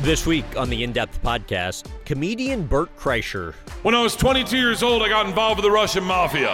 This week on the In-Depth podcast, comedian Bert Kreischer. When I was 22 years old, I got involved with the Russian mafia.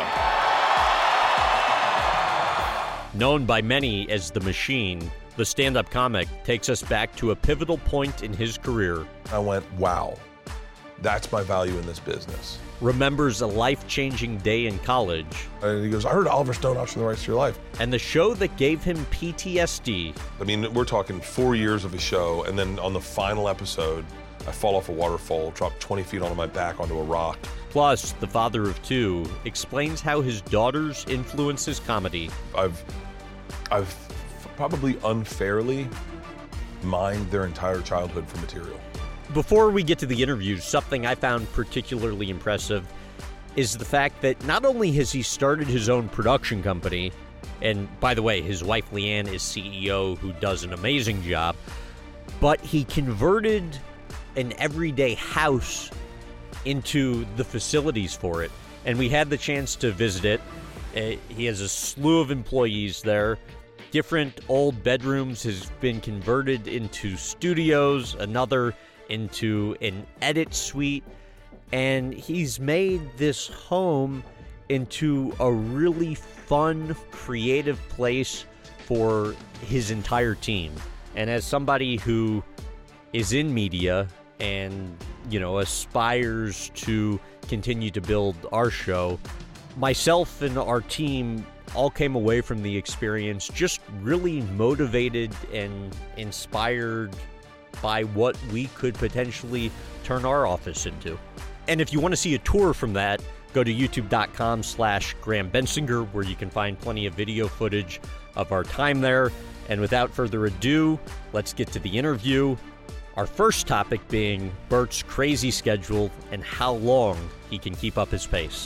Known by many as The Machine, the stand-up comic takes us back to a pivotal point in his career. I went, wow, that's my value in this business. Remembers a life-changing day in college. And he goes, I heard Oliver Stone auction the rights to your life. And the show that gave him PTSD. I mean, we're talking 4 years of a show, and then on the final episode, I fall off a waterfall, drop 20 feet onto my back onto a rock. Plus, the father of two explains how his daughters influence his comedy. I've probably unfairly mined their entire childhood for material. Before we get to the interview, something I found particularly impressive is the fact that not only has he started his own production company, and by the way, his wife Leanne is CEO, who does an amazing job, but he converted an everyday house into the facilities for it. And we had the chance to visit it. He has a slew of employees there. Different old bedrooms has been converted into studios, another into an edit suite, and he's made this home into a really fun, creative place for his entire team. And as somebody who is in media and, aspires to continue to build our show, myself and our team all came away from the experience just really motivated and inspired by what we could potentially turn our office into. And if you want to see a tour from that, go to youtube.com/Graham Bensinger, where you can find plenty of video footage of our time there. And without further ado, let's get to the interview. Our first topic being Bert's crazy schedule and how long he can keep up his pace.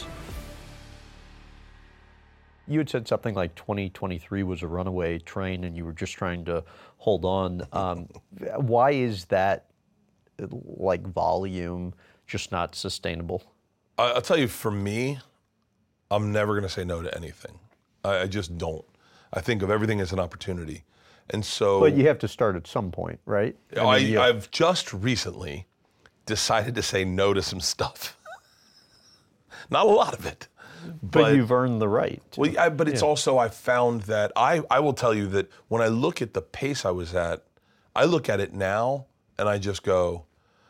You had said something like 2023 was a runaway train and you were just trying to hold on. Why is that, volume just not sustainable? I'll tell you, for me, I'm never going to say no to anything. I just don't. I think of everything as an opportunity. And so... But you have to start at some point, right? I've just recently decided to say no to some stuff. Not a lot of it. But you've earned the right. Well, but it's also, I found that, I will tell you that when I look at the pace I was at, I look at it now and I just go,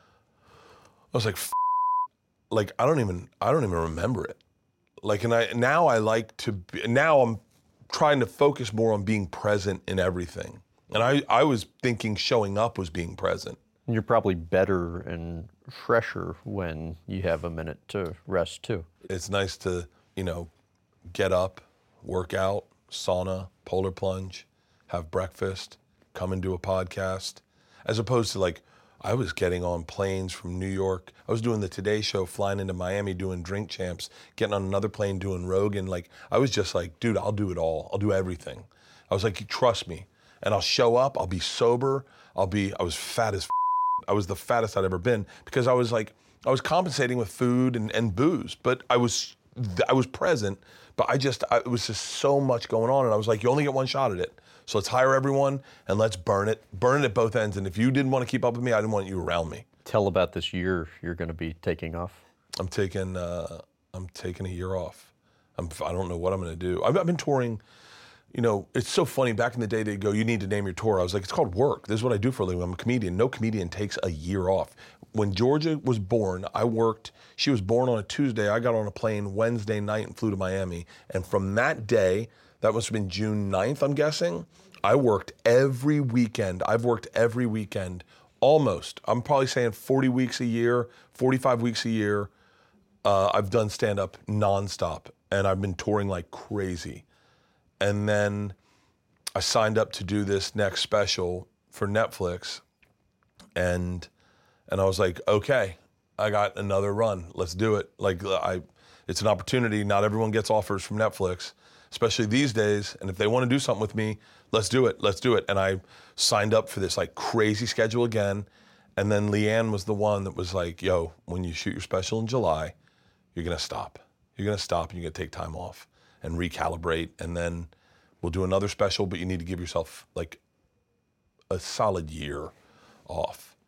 I was like, I don't even remember it. Now I'm trying to focus more on being present in everything. And I was thinking showing up was being present. And you're probably better and fresher when you have a minute to rest too. It's nice to, get up, work out, sauna, polar plunge, have breakfast, come and do a podcast, as opposed to I was getting on planes from New York. I was doing the Today Show, flying into Miami, doing Drink Champs, getting on another plane, doing Rogan. I was just like, dude, I'll do it all. I'll do everything. I was like, you trust me. And I'll show up, I'll be sober, I was fat as I was the fattest I'd ever been because I was compensating with food and booze, but I was present, but it was just so much going on. And I was like, you only get one shot at it. So let's hire everyone and let's burn it at both ends. And if you didn't want to keep up with me, I didn't want you around me. Tell about this year you're going to be taking off. I'm taking a year off. I don't know what I'm going to do. I've been touring. It's so funny. Back in the day, they'd go, you need to name your tour. I was like, it's called work. This is what I do for a living. I'm a comedian. No comedian takes a year off. When Georgia was born, I worked. She was born on a Tuesday. I got on a plane Wednesday night and flew to Miami. And from that day, that must have been June 9th, I'm guessing, I worked every weekend. I've worked every weekend, almost. I'm probably saying 40 weeks a year, 45 weeks a year. I've done stand-up nonstop, and I've been touring like crazy. And then I signed up to do this next special for Netflix, and I was like, okay, I got another run. Let's do it. It's an opportunity. Not everyone gets offers from Netflix, especially these days. And if they want to do something with me, let's do it. Let's do it. And I signed up for this crazy schedule again. And then Leanne was the one that was like, yo, when you shoot your special in July, you're going to stop. You're going to stop and you're going to take time off and recalibrate. And then we'll do another special, but you need to give yourself a solid year off.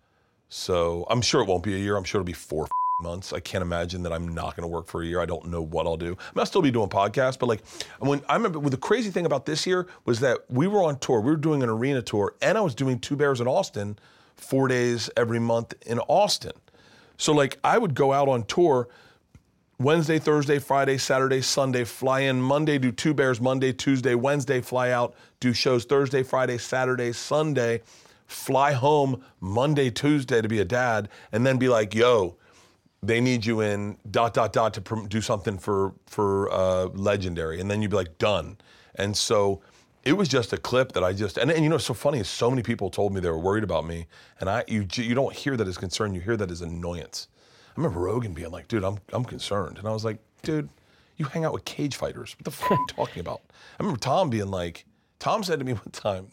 So I'm sure it won't be a year. I'm sure it'll be 4 months. I can't imagine that I'm not going to work for a year. I don't know what I'll do. I'll still be doing podcasts, but like when I remember the crazy thing about this year was that we were on tour. We were doing an arena tour, and I was doing Two Bears in Austin 4 days every month in Austin. So like I would go out on tour Wednesday, Thursday, Friday, Saturday, Sunday, fly in Monday, do Two Bears Monday, Tuesday, Wednesday, fly out, do shows Thursday, Friday, Saturday, Sunday, fly home Monday, Tuesday to be a dad, and then be like, yo, they need you in ... to do something for Legendary. And then you'd be like, done. And so it was just a clip that I just, and you know, it's so funny is so many people told me they were worried about me. And you don't hear that as concern, you hear that as annoyance. I remember Rogan being like, dude, I'm concerned. And I was like, dude, you hang out with cage fighters. What the fuck are you talking about? I remember Tom being like, Tom said to me one time,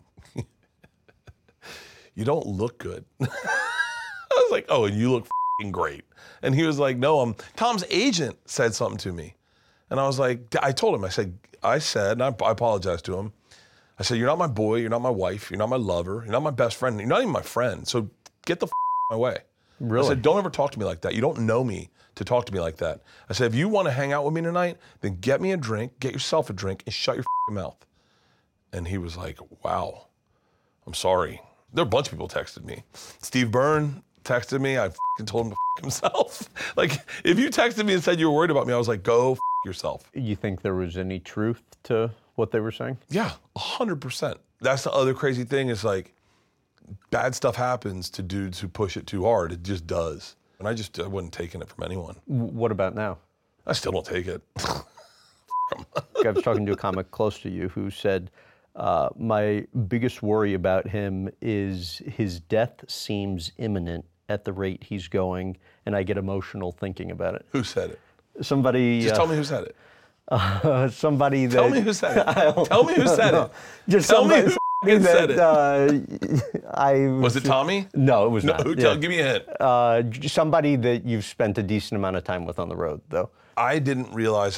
you don't look good. I was like, oh, and you look f***ing great. And he was like, no, Tom's agent said something to me. And I was like, I told him, I said, and I apologized to him. I said, you're not my boy, you're not my wife, you're not my lover, you're not my best friend, you're not even my friend. So get the f*** out of my way. Really? I said, don't ever talk to me like that. You don't know me to talk to me like that. I said, if you want to hang out with me tonight, then get me a drink, get yourself a drink, and shut your f***ing mouth. And he was like, wow, I'm sorry. There were a bunch of people texted me. Steve Byrne texted me. I f***ing told him to f*** himself. Like, if you texted me and said you were worried about me, I was like, go f*** yourself. You think there was any truth to what they were saying? Yeah, 100%. That's the other crazy thing is like, bad stuff happens to dudes who push it too hard. It just does. And I wasn't taking it from anyone. What about now? I still don't take it. I was talking to a comic close to you who said, my biggest worry about him is his death seems imminent at the rate he's going, and I get emotional thinking about it. Who said it? Somebody. Just tell me who said it. Somebody that. Tell me who said it. Tell me who said it. Just tell somebody, me who said it. Was it Tommy? No, it was not. Give me a hint. Somebody that you've spent a decent amount of time with on the road, though. I didn't realize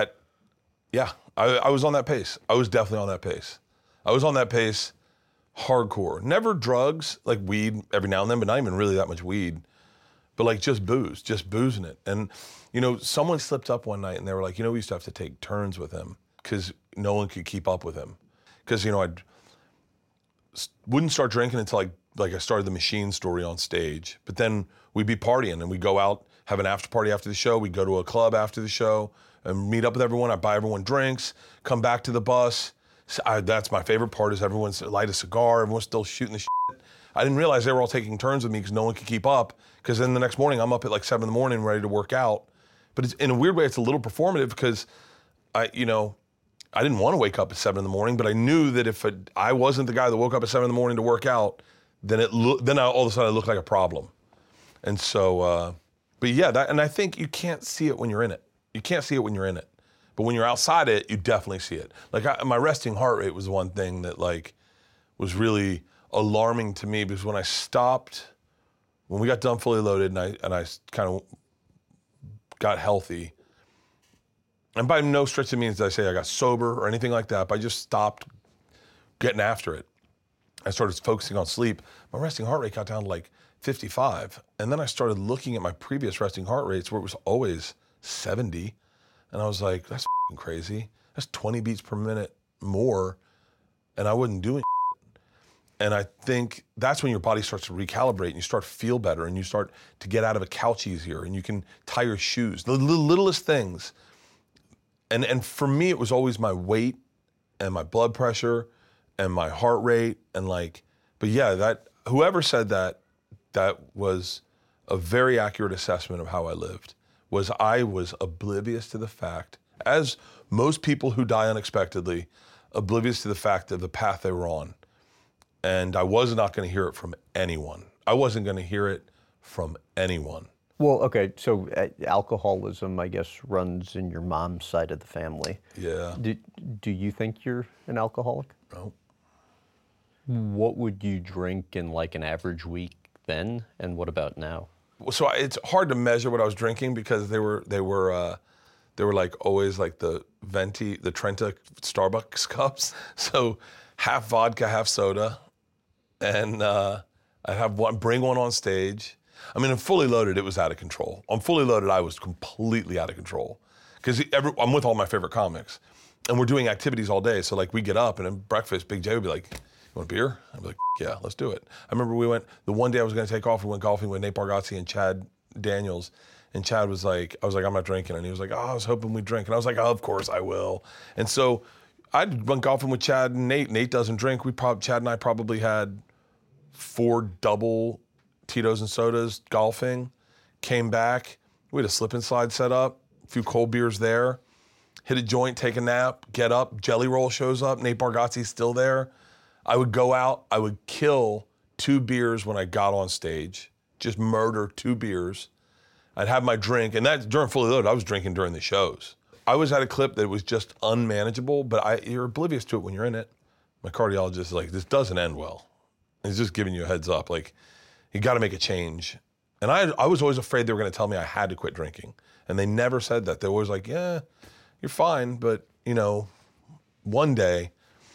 I was on that pace. I was definitely on that pace. I was on that pace hardcore. Never drugs, like weed every now and then, but not even really that much weed. But like just boozing it. And, you know, someone slipped up one night and they were like, you know, we used to have to take turns with him because no one could keep up with him. Because, you know, I wouldn't start drinking until like I started the Machine story on stage. But then we'd be partying and we'd go out, have an after party after the show. We'd go to a club after the show and meet up with everyone. I'd buy everyone drinks, come back to the bus. That's my favorite part is everyone's light a cigar, everyone's still shooting the shit. I didn't realize they were all taking turns with me because no one could keep up. Because then the next morning I'm up at like 7 a.m. ready to work out. But it's, in a weird way, it's a little performative because I didn't want to wake up at 7 a.m, but I knew that if I wasn't the guy that woke up at 7 a.m. to work out, then all of a sudden I looked like a problem. And so, but yeah, and I think you can't see it when you're in it. You can't see it when you're in it. But when you're outside it, you definitely see it. Like my resting heart rate was one thing that like was really alarming to me because when I stopped, when we got done Fully Loaded and I kind of got healthy, and by no stretch of means did I say I got sober or anything like that, but I just stopped getting after it. I started focusing on sleep. My resting heart rate got down to like 55. And then I started looking at my previous resting heart rates where it was always 70. And I was like, that's f***ing crazy. That's 20 beats per minute more, and I wasn't doing it. And I think that's when your body starts to recalibrate and you start to feel better and you start to get out of a couch easier and you can tie your shoes. The littlest things. And for me, it was always my weight and my blood pressure and my heart rate and like, but yeah, that whoever said that was a very accurate assessment of how I lived. I was oblivious to the fact, as most people who die unexpectedly, oblivious to the fact of the path they were on. And I was not going to hear it from anyone. I wasn't going to hear it from anyone. Well, okay, so alcoholism, I guess, runs in your mom's side of the family. Yeah. Do you think you're an alcoholic? No. What would you drink in like an average week then, and what about now? So it's hard to measure what I was drinking because they were like always like the Trenta Starbucks cups. So half vodka, half soda, and I'd have one, bring one on stage. I mean, in Fully Loaded, it was out of control. On Fully Loaded, I was completely out of control. Because I'm with all my favorite comics. And we're doing activities all day. So like we get up and at breakfast, Big J would be like, "You want a beer?" I'd be like, "Yeah, let's do it." I remember the one day I was gonna take off, we went golfing with Nate Bargatze and Chad Daniels. And Chad was like, I was like, "I'm not drinking." And he was like, "Oh, I was hoping we'd drink." And I was like, "Oh, of course I will." And so I went golfing with Chad and Nate. Nate doesn't drink. Chad and I probably had 4 double Tito's and sodas golfing. Came back. We had a slip and slide set up, a few cold beers there. Hit a joint, take a nap, get up, Jelly Roll shows up, Nate Bargatze's still there. I would go out, I would kill 2 beers when I got on stage, just murder 2 beers. I'd have my drink, and that's during Fully Loaded, I was drinking during the shows. I was at a clip that was just unmanageable, but you're oblivious to it when you're in it. My cardiologist is like, "This doesn't end well." He's just giving you a heads up, like, you gotta make a change. And I was always afraid they were gonna tell me I had to quit drinking. And they never said that. They were always like, "Yeah, you're fine," but one day,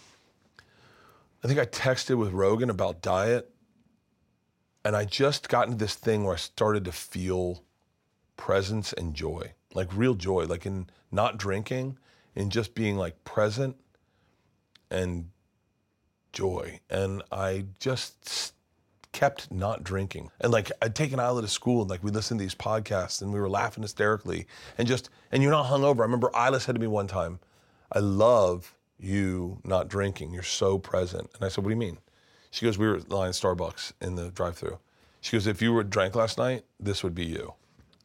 I think I texted with Rogan about diet, and I just got into this thing where I started to feel presence and joy, like real joy, like in not drinking and just being like present and joy. And I just kept not drinking. And like I'd taken Isla to school and like we listened to these podcasts and we were laughing hysterically and you're not hungover. I remember Isla said to me one time, "I love you not drinking. You're so present." And I said, "What do you mean?" She goes, "We were at line Starbucks in the drive-thru." She goes, "If you were drank last night, this would be you."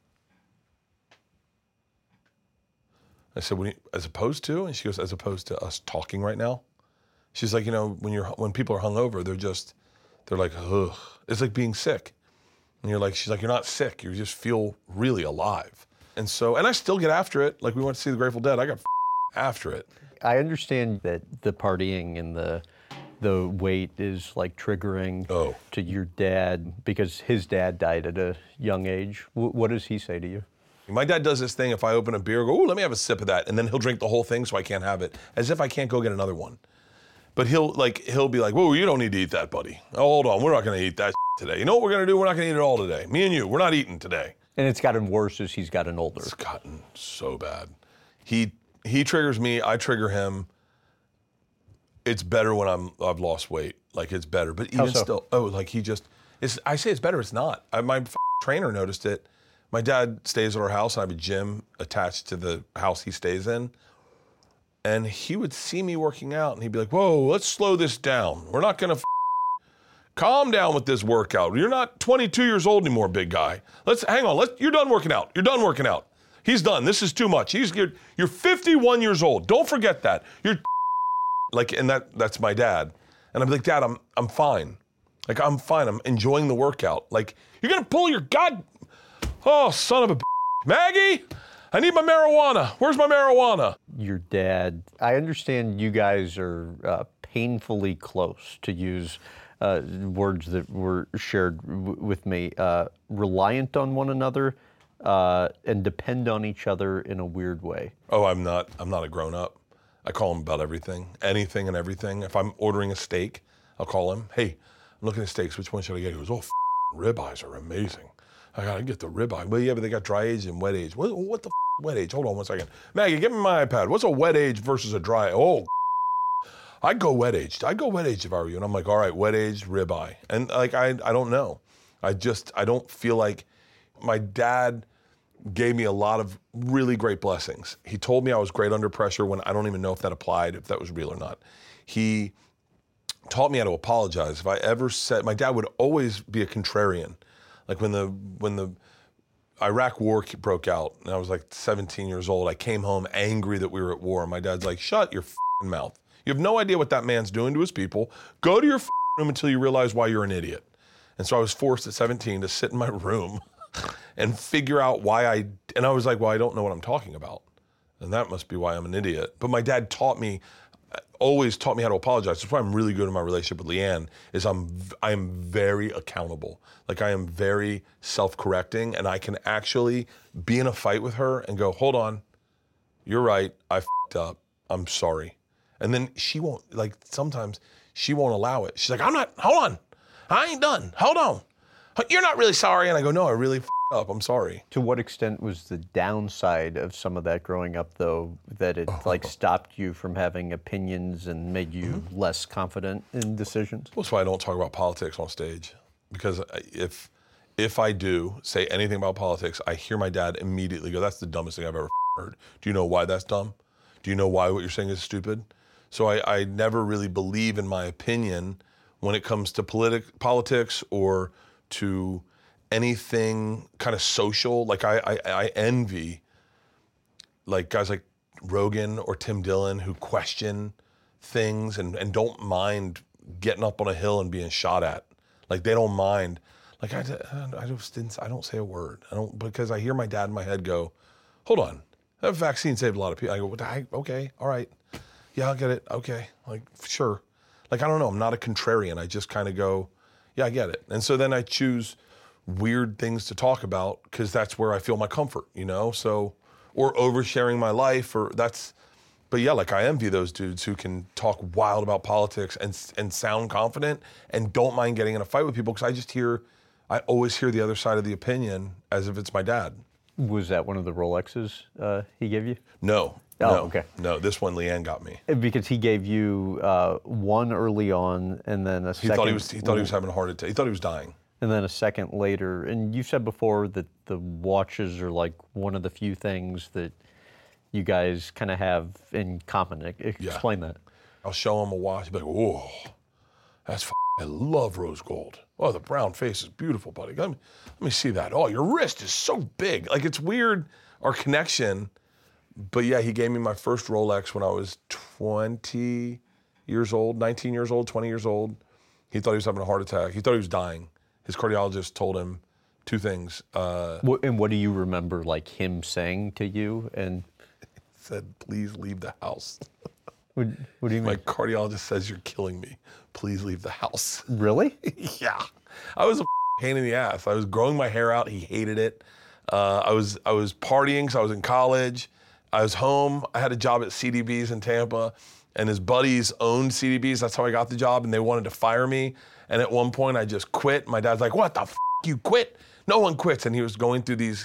I said, "As opposed to?" And she goes, "As opposed to us talking right now." She's like, when people are hungover, they're like, ugh. It's like being sick. And she's like, "You're not sick. You just feel really alive." And I still get after it. Like we went to see the Grateful Dead. I got after it. I understand that the partying and the weight is like triggering to your dad because his dad died at a young age. What does he say to you? My dad does this thing, if I open a beer, go, "Ooh, let me have a sip of that." And then he'll drink the whole thing so I can't have it, as if I can't go get another one. But he'll be like, "Whoa, you don't need to eat that, buddy. Oh, hold on, we're not gonna eat that today. You know what we're gonna do? We're not gonna eat it all today. Me and you, we're not eating today." And it's gotten worse as he's gotten older. It's gotten so bad. He triggers me, I trigger him. It's better when I've lost weight. Like it's better. But even still, I say it's better, it's not. My trainer noticed it. My dad stays at our house, and I have a gym attached to the house he stays in. And he would see me working out, and he'd be like, "Whoa, let's slow this down. We're not gonna calm down with this workout. You're not 22 years old anymore, big guy. Hang on. You're done working out. You're done working out. He's done. This is too much. You're 51 years old. Don't forget that. You're like," and that's my dad. And I'm like, "Dad, I'm fine. Like I'm fine. I'm enjoying the workout. Like you're gonna pull your oh, son of a Maggie, I need my marijuana. Where's my marijuana?" Your dad, I understand you guys are painfully close, to use words that were shared with me, reliant on one another and depend on each other in a weird way. Oh, I'm not a grown up. I call him about everything, anything and everything. If I'm ordering a steak, I'll call him. "Hey, I'm looking at steaks. Which one should I get?" He goes, "Oh, ribeyes are amazing. I gotta get the ribeye." "Well, yeah, but they got dry age and wet age." What the wet age? Hold on one second. "Maggie, give me my iPad. What's a wet age versus a dry?" "Oh, I'd go wet aged. I'd go wet aged if I were you." And I'm like, "All right, wet aged ribeye." And like, I don't know. I don't feel like my dad gave me a lot of really great blessings. He told me I was great under pressure when I don't even know if that applied, if that was real or not. He taught me how to apologize. If I ever said, my dad would always be a contrarian. Like when the Iraq war broke out and I was like 17 years old, I came home angry that we were at war. My dad's like, "Shut your mouth. You have no idea what that man's doing to his people. Go to your room until you realize why you're an idiot." And so I was forced at 17 to sit in my room and figure out why and I was like, "Well, I don't know what I'm talking about. And that must be why I'm an idiot." But my dad always taught me how to apologize. That's why I'm really good in my relationship with Leanne, is I am very accountable. Like I am very self-correcting, and I can actually be in a fight with her and go, "Hold on, you're right, I f***ed up, I'm sorry." And then sometimes she won't allow it. She's like, hold on, I ain't done. Hold on. You're not really sorry. And I go, no, I really up. I'm sorry. To what extent was the downside of some of that growing up, though, that it like stopped you from having opinions and made you less confident in decisions? That's why I don't talk about politics on stage. Because if I do say anything about politics, I hear my dad immediately go, that's the dumbest thing I've ever heard. Do you know why that's dumb? Do you know why what you're saying is stupid? So I never really believe in my opinion when it comes to politics or to anything kind of social. Like I envy like guys like Rogan or Tim Dillon who question things and don't mind getting up on a hill and being shot at. Like they don't mind. Like I don't say a word. Because I hear my dad in my head go, hold on, that vaccine saved a lot of people. I go, okay, all right. Yeah, I'll get it. Okay, like sure. Like I don't know, I'm not a contrarian. I just kind of go, yeah, I get it. And so then I choose weird things to talk about because that's where I feel my comfort, you know? So, or oversharing my life but yeah, like I envy those dudes who can talk wild about politics and sound confident and don't mind getting in a fight with people because I always hear the other side of the opinion as if it's my dad. Was that one of the Rolexes he gave you? No. Oh, no, okay. No, this one Leanne got me. Because he gave you one early on and then a second. He thought he was having a heart attack. He thought he was dying. And then a second later. And you said before that the watches are like one of the few things that you guys kind of have in common. Explain that. I'll show him a watch. He'll be like, whoa, I love rose gold. Oh, the brown face is beautiful, buddy. Let me see that. Oh, your wrist is so big. Like it's weird, our connection. But yeah, he gave me my first Rolex when I was 20 years old, 19 years old, 20 years old. He thought he was having a heart attack. He thought he was dying. His cardiologist told him two things. And what do you remember, like him saying to you? And said, please leave the house. What do you mean? My cardiologist says you're killing me. Please leave the house. Really? Yeah. I was a pain in the ass. I was growing my hair out. He hated it. I was partying because I was in college. I was home. I had a job at CDB's in Tampa, and his buddies owned CDB's. That's how I got the job, and they wanted to fire me. And at one point, I just quit. My dad's like, what the f***, you quit? No one quits. And he was going through these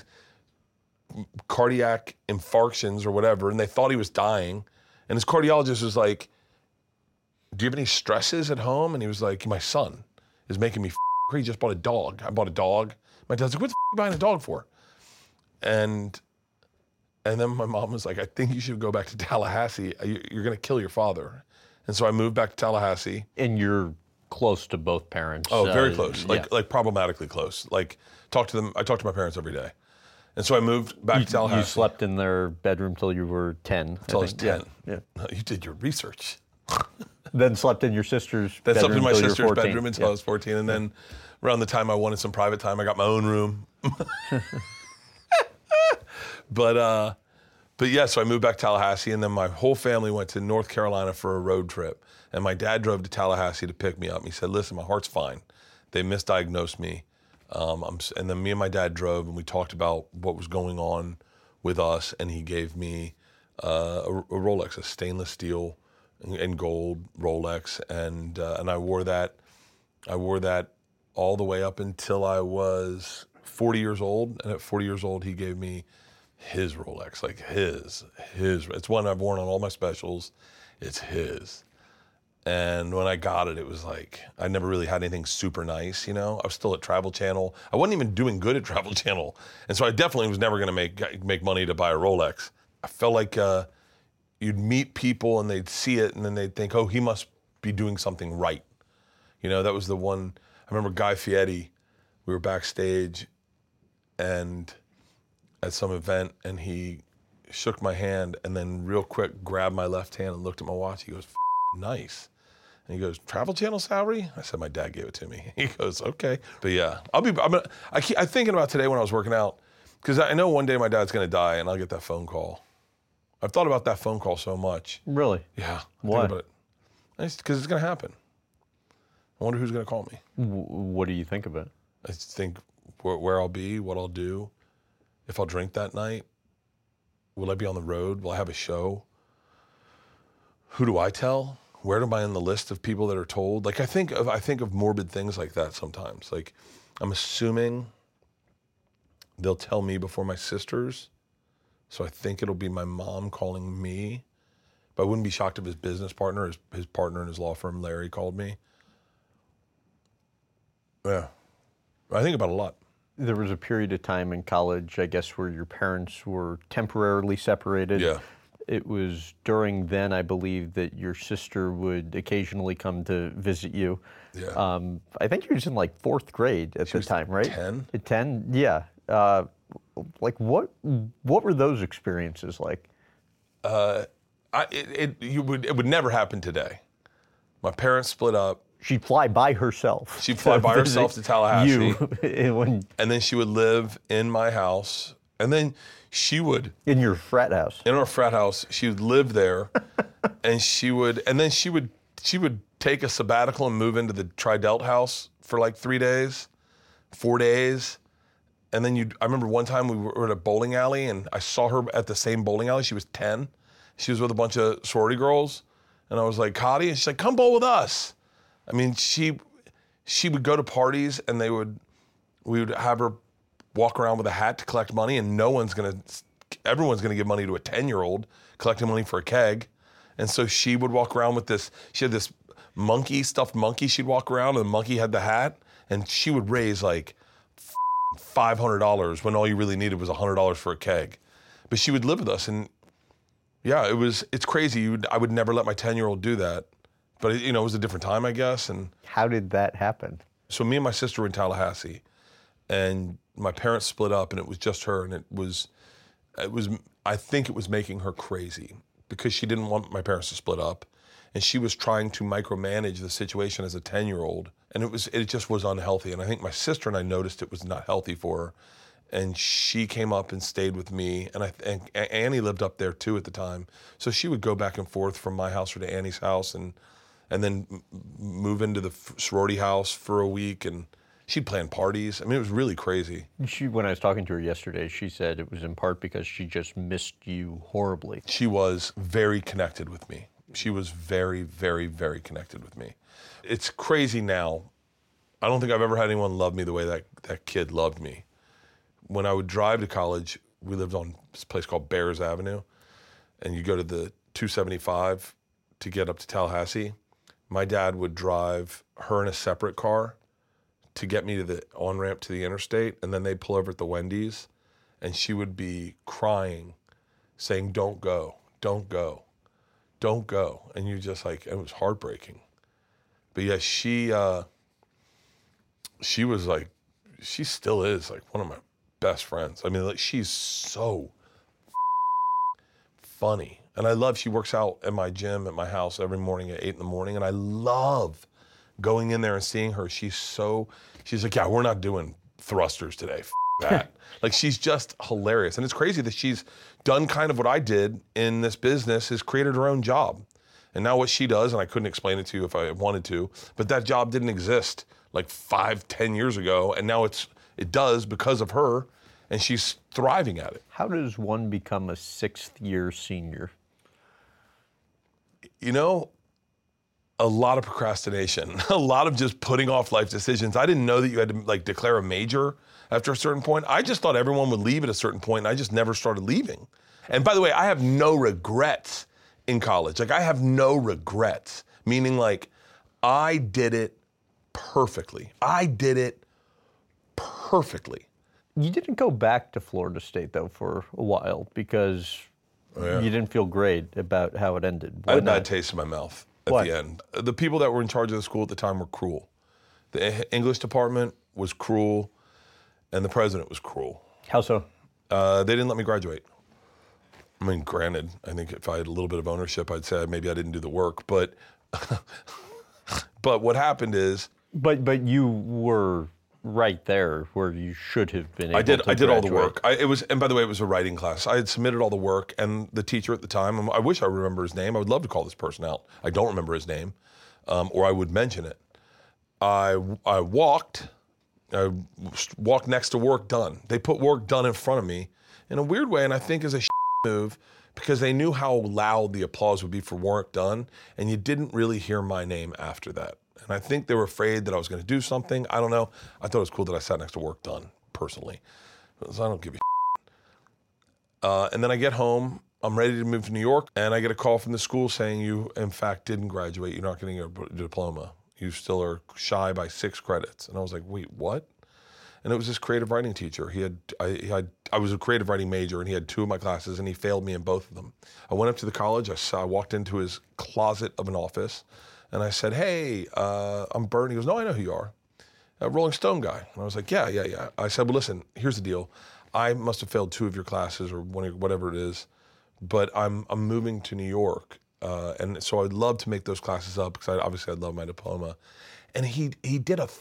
cardiac infarctions or whatever, and they thought he was dying. And his cardiologist was like, do you have any stresses at home? And he was like, my son is making me crazy. He just bought a dog. I bought a dog. My dad's like, what the are you buying a dog for? And then my mom was like, I think you should go back to Tallahassee. You're going to kill your father. And so I moved back to Tallahassee. And you're close to both parents. Oh, very close. Like problematically close. Like talk to them. I talk to my parents every day. And so I moved back to Tallahassee. You slept in their bedroom till you were 10. Till I was 10. Yeah. You did your research. Then slept in your sister's bedroom. Then slept in my until sister's bedroom until I was 14. And then around the time I wanted some private time, I got my own room. But yeah, so I moved back to Tallahassee, and then my whole family went to North Carolina for a road trip. And my dad drove to Tallahassee to pick me up. He said, listen, my heart's fine. They misdiagnosed me. And then me and my dad drove, and we talked about what was going on with us, and he gave me a Rolex, a stainless steel and gold Rolex, and I wore that all the way up until I was 40 years old. And at 40 years old, he gave me his Rolex, like his. It's one I've worn on all my specials. It's his. And when I got it, it was like, I never really had anything super nice, you know? I was still at Travel Channel. I wasn't even doing good at Travel Channel. And so I definitely was never gonna make money to buy a Rolex. I felt like you'd meet people and they'd see it and then they'd think, oh, he must be doing something right. You know, that was the one. I remember Guy Fieri, we were backstage and at some event, and he shook my hand and then real quick grabbed my left hand and looked at my watch. He goes, nice. And he goes, Travel Channel salary? I said, my dad gave it to me. He goes, okay. But yeah, I'm thinking about today when I was working out, because I know one day my dad's gonna die and I'll get that phone call. I've thought about that phone call so much. Really? Yeah. Why? Think about it. Because it's gonna happen. I wonder who's gonna call me. What do you think of it? I think where I'll be, what I'll do, if I'll drink that night, will I be on the road? Will I have a show? Who do I tell? where am I in the list of people that are told? Like I think of morbid things like that sometimes. Like I'm assuming they'll tell me before my sisters. So I think it'll be my mom calling me. But I wouldn't be shocked if his business partner, his partner in his law firm, Larry, called me. Yeah. I think about it a lot. There was a period of time in college, I guess, where your parents were temporarily separated. Yeah. It was during then, I believe, that your sister would occasionally come to visit you. Yeah. I think you was in like 4th grade at the time, right? 10? At 10, yeah. Like what were those experiences like? It would never happen today. My parents split up. She'd fly by herself. She'd fly by herself to Tallahassee. And then she would live in my house. And then she would... In your frat house. In our frat house. She would live there. And she would take a sabbatical and move into the Tri-Delt house for like 3 days, 4 days. And then I remember one time we were at a bowling alley and I saw her at the same bowling alley. She was 10. She was with a bunch of sorority girls. And I was like, Cotty? And she's like, come bowl with us. I mean, she would go to parties and we would have her walk around with a hat to collect money, and everyone's gonna give money to a 10-year-old collecting money for a keg. And so she would walk around with she had this stuffed monkey she'd walk around, and the monkey had the hat, and she would raise like $500 when all you really needed was $100 for a keg. But she would live with us, and yeah, it's crazy. I would never let my 10-year-old do that. But it was a different time, I guess. And how did that happen? So me and my sister were in Tallahassee, and my parents split up, and it was just her, and it was. I think it was making her crazy because she didn't want my parents to split up, and she was trying to micromanage the situation as a 10-year-old, and it just was unhealthy. And I think my sister and I noticed it was not healthy for her, and she came up and stayed with me, and Annie lived up there too at the time, so she would go back and forth from my house or to Annie's house, and then move into the sorority house for a week, and she'd plan parties. I mean, it was really crazy. When I was talking to her yesterday, she said it was in part because she just missed you horribly. She was very connected with me. She was very, very, very connected with me. It's crazy now. I don't think I've ever had anyone love me the way that kid loved me. When I would drive to college, we lived on this place called Bears Avenue, and you go to the 275 to get up to Tallahassee. My dad would drive her in a separate car to get me to the on-ramp to the interstate, and then they'd pull over at the Wendy's, and she would be crying, saying, don't go, don't go, don't go. And you just like, it was heartbreaking. But yeah, she was like, she still is like one of my best friends. I mean, like, she's so funny. And she works out at my gym at my house every morning at 8 a.m, and I love going in there and seeing her. She's like, yeah, we're not doing thrusters today, that. Like, she's just hilarious. And it's crazy that she's done kind of what I did in this business, is created her own job. And now what she does, and I couldn't explain it to you if I wanted to, but that job didn't exist like 5-10 years ago, and now it does because of her, and she's thriving at it. How does one become a 6th-year senior? A lot of procrastination, a lot of just putting off life decisions. I didn't know that you had to like declare a major after a certain point. I just thought everyone would leave at a certain point, and I just never started leaving. And by the way, I have no regrets in college. Like, I have no regrets, meaning like I did it perfectly. I did it perfectly. You didn't go back to Florida State, though, for a while because you didn't feel great about how it ended. I had a bad taste in my mouth at the end. The people that were in charge of the school at the time were cruel. The English department was cruel, and the president was cruel. How so? They didn't let me graduate. I mean, granted, I think if I had a little bit of ownership, I'd say maybe I didn't do the work. But but what happened is... But you were right there where you should have been able to graduate. I did all the work. And by the way, it was a writing class. I had submitted all the work, and the teacher at the time, I wish I remember his name. I would love to call this person out. I don't remember his name, or I would mention it. I walked next to work done. They put work done in front of me in a weird way, and I think is a move, because they knew how loud the applause would be for work done, and you didn't really hear my name after that. And I think they were afraid that I was going to do something. I don't know. I thought it was cool that I sat next to work done, personally. So I don't give a and then I get home. I'm ready to move to New York, and I get a call from the school saying you, in fact, didn't graduate. You're not getting your diploma. You still are shy by 6 credits. And I was like, wait, what? And it was this creative writing teacher. I was a creative writing major, and he had 2 of my classes, and he failed me in both of them. I went up to the college. I walked into his closet of an office, and I said, hey, I'm Bert. He goes, no, I know who you are. A Rolling Stone guy. And I was like, yeah. I said, well, listen, here's the deal. I must have failed 2 of your classes or whatever it is, but I'm moving to New York. And so I'd love to make those classes up because obviously I'd love my diploma. And he did a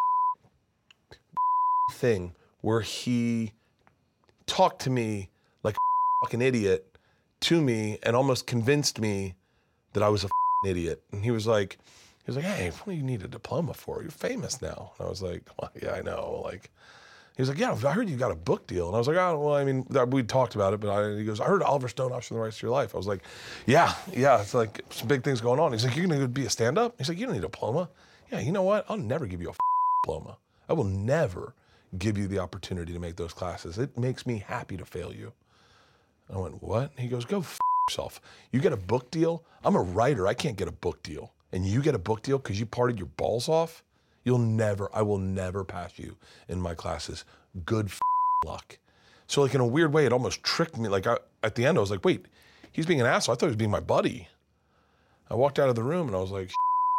thing where he talked to me like a fucking idiot to me and almost convinced me that I was a idiot. And he was like, hey, what do you need a diploma for? You're famous now. And I was like, well, yeah, I know. Like, he was like, yeah, I heard you got a book deal. And I was like, oh, well, I mean, we talked about it, but he goes, I heard Oliver Stone auction the rights to your life. I was like, yeah, it's like some big things going on. He's like, you're going to be a stand-up? He's like, you don't need a diploma. Yeah, you know what? I'll never give you a diploma. I will never give you the opportunity to make those classes. It makes me happy to fail you. I went, what? He goes, go yourself. You get a book deal? I'm a writer. I can't get a book deal. And you get a book deal because you partied your balls off? I will never pass you in my classes. Good luck. So like in a weird way, it almost tricked me. Like at the end, I was like, wait, he's being an asshole. I thought he was being my buddy. I walked out of the room and I was like,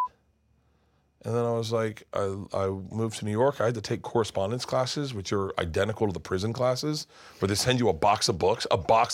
and then I was like, I moved to New York. I had to take correspondence classes, which are identical to the prison classes, where they send you a box of books,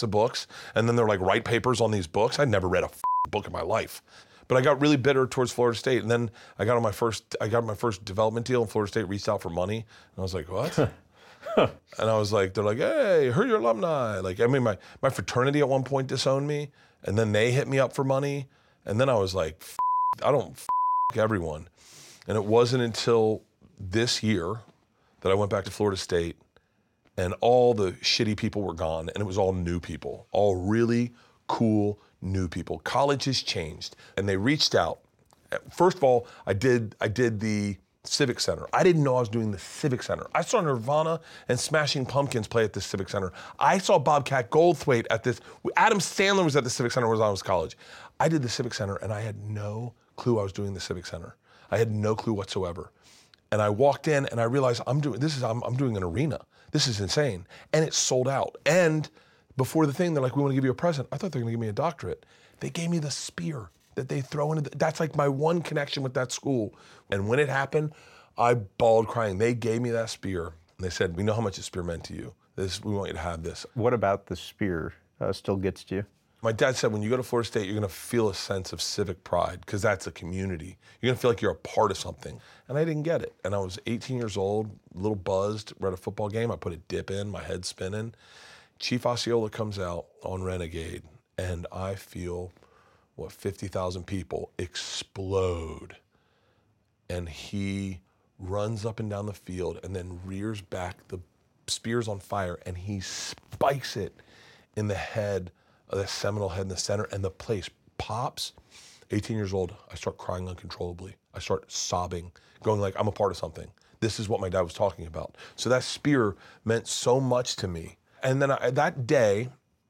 and then they're like, write papers on these books. I'd never read a book in my life. But I got really bitter towards Florida State, and then I got my first development deal, and Florida State reached out for money, and I was like, what? And I was like, they're like, hey, who are your alumni? Like, I mean, my fraternity at one point disowned me, and then they hit me up for money, and then I was like, I don't everyone. And it wasn't until this year that I went back to Florida State, and all the shitty people were gone, and it was all new people, all really cool new people. College has changed, and they reached out. First of all, I did the Civic Center. I didn't know I was doing the Civic Center. I saw Nirvana and Smashing Pumpkins play at the Civic Center. I saw Bobcat Goldthwait at this. Adam Sandler was at the Civic Center when I was in college. I did the Civic Center, and I had no clue I was doing the Civic Center. I had no clue whatsoever. And I walked in, and I realized I'm doing an arena. This is insane. And it sold out. And before the thing, they're like, we want to give you a present. I thought they were going to give me a doctorate. They gave me the spear that they throw into that's like my one connection with that school. And when it happened, I bawled crying. They gave me that spear. And they said, we know how much the spear meant to you. We want you to have this. What about the spear still gets to you? My dad said, when you go to Florida State, you're going to feel a sense of civic pride because that's a community. You're going to feel like you're a part of something. And I didn't get it. And I was 18 years old, a little buzzed, we're at a football game. I put a dip in, my head spinning. Chief Osceola comes out on Renegade, and I feel, 50,000 people explode. And he runs up and down the field and then rears back, the spear's on fire, and he spikes it in the head, the seminal head in the center, and the place pops. 18 years old, I start crying uncontrollably. I start sobbing, going like, I'm a part of something. This is what my dad was talking about. So that spear meant so much to me. And then that day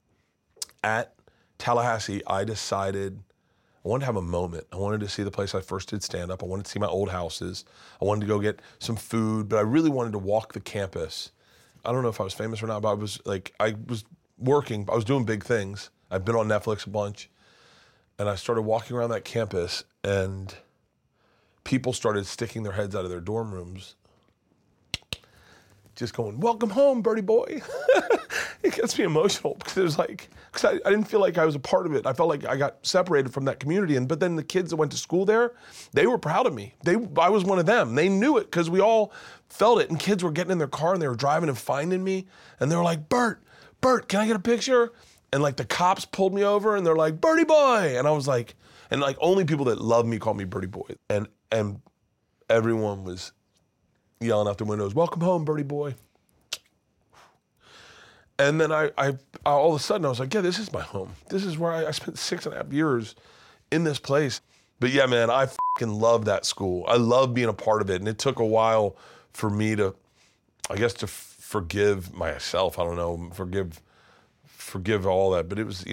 at Tallahassee, I decided I wanted to have a moment. I wanted to see the place I first did stand-up. I wanted to see my old houses. I wanted to go get some food, but I really wanted to walk the campus. I don't know if I was famous or not, but I was working. I was doing big things. I've been on Netflix a bunch. And I started walking around that campus, and people started sticking their heads out of their dorm rooms, just going, welcome home, Bertie boy. It gets me emotional because it was like, I didn't feel like I was a part of it. I felt like I got separated from that community. But then the kids that went to school there, they were proud of me. I was one of them. They knew it because we all felt it. And kids were getting in their car and they were driving and finding me. And they were like, Bert, can I get a picture? And like the cops pulled me over and they're like, Bertie boy. And I was like, and like only people that love me call me Bertie boy. And everyone was yelling out the windows, welcome home, Bertie boy. And then I all of a sudden I was like, yeah, this is my home. This is where I spent 6.5 years in this place. But yeah, man, I fucking love that school. I love being a part of it. And it took a while for me to, I guess, to forgive myself. I don't know, forgive all that. But it was,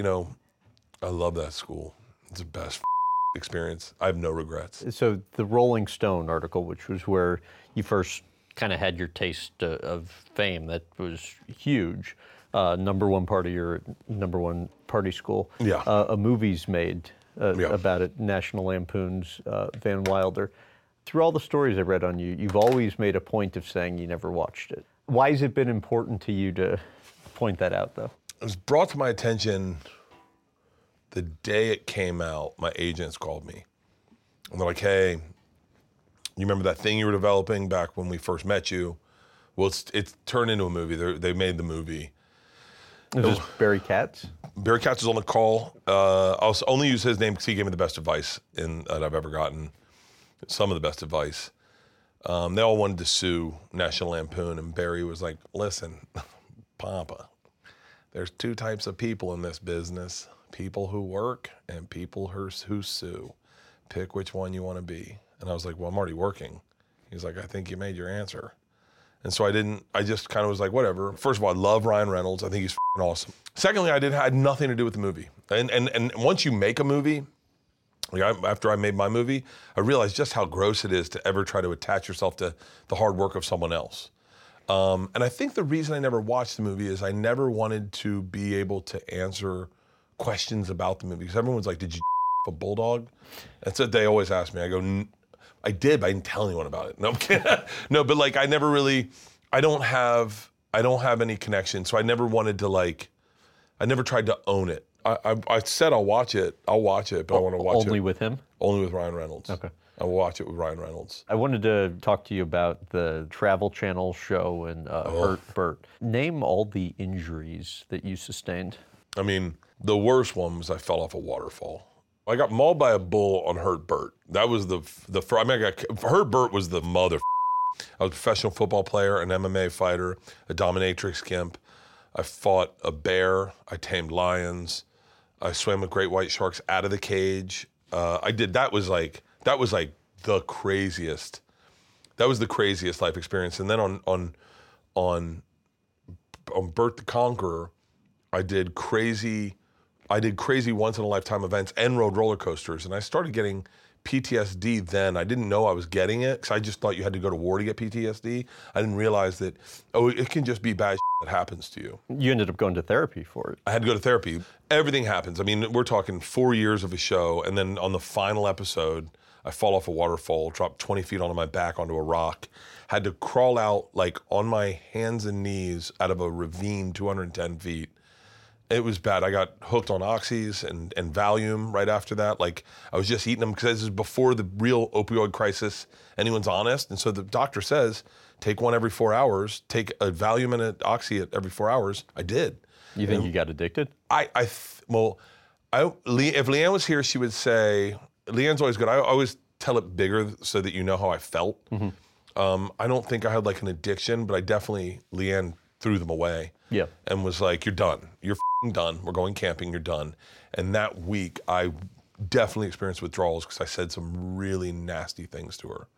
I love that school. It's the best experience. I have no regrets. So the Rolling Stone article, which was where you first kind of had your taste of fame, that was huge. Number one party, your number one party school. Yeah. A movie's made about it, National Lampoon's Van Wilder. Through all the stories I read on you, you've always made a point of saying you never watched it. Why has it been important to you to point that out, though? It was brought to my attention the day it came out. My agents called me. And they're like, hey, you remember that thing you were developing back when we first met you? Well, it's turned into a movie. They made the movie. Is this Barry Katz? Barry Katz was on the call. I'll only use his name because he gave me the best advice that I've ever gotten. Some of the best advice. They all wanted to sue National Lampoon, and Barry was like, listen, Papa, there's two types of people in this business. People who work and people who sue. Pick which one you want to be. And I was like, well, I'm already working. He's like, I think you made your answer. And so I just kind of was like, whatever. First of all, I love Ryan Reynolds. I think he's f***ing awesome. Secondly, I had nothing to do with the movie. And once you make a movie, after I made my movie, I realized just how gross it is to ever try to attach yourself to the hard work of someone else. And I think the reason I never watched the movie is I never wanted to be able to answer questions about the movie. Because everyone's like, did you a bulldog? That's what they always ask me. I go, I did, but I didn't tell anyone about it. No, I'm kidding. No, but like I don't have any connection. So I never wanted to I never tried to own it. I said I'll watch it, but I want to watch it. Only with him? Only with Ryan Reynolds. Okay. I'll watch it with Ryan Reynolds. I wanted to talk to you about the Travel Channel show and Hurt Burt. Name all the injuries that you sustained. I mean, the worst one was I fell off a waterfall. I got mauled by a bull on Hurt Burt. That was Hurt Burt was the mother. I was a professional football player, an MMA fighter, a dominatrix gimp. I fought a bear. I tamed lions. I swam with great white sharks out of the cage. That was the craziest. That was the craziest life experience. And then on Burt the Conqueror, I did crazy once in a lifetime events and rode roller coasters. And I started getting PTSD then. I didn't know I was getting it because I just thought you had to go to war to get PTSD. I didn't realize that, it can just be bad that happens to you. You ended up going to therapy for it. I had to go to therapy. Everything happens. I mean, we're talking 4 years of a show. And then on the final episode, I fall off a waterfall, dropped 20 feet onto my back onto a rock, had to crawl out on my hands and knees out of a ravine 210 feet. It was bad. I got hooked on oxys and Valium right after that. I was just eating them because this is before the real opioid crisis. Anyone's honest. And so the doctor says, take one every 4 hours, take a Valium and an oxy every 4 hours. I did. You think you got addicted? If Leanne was here, she would say, Leanne's always good. I always tell it bigger so that you know how I felt. Mm-hmm. I don't think I had an addiction, but Leanne threw them away. Yeah. And was like, you're done. You're done. We're going camping. You're done. And that week, I definitely experienced withdrawals because I said some really nasty things to her.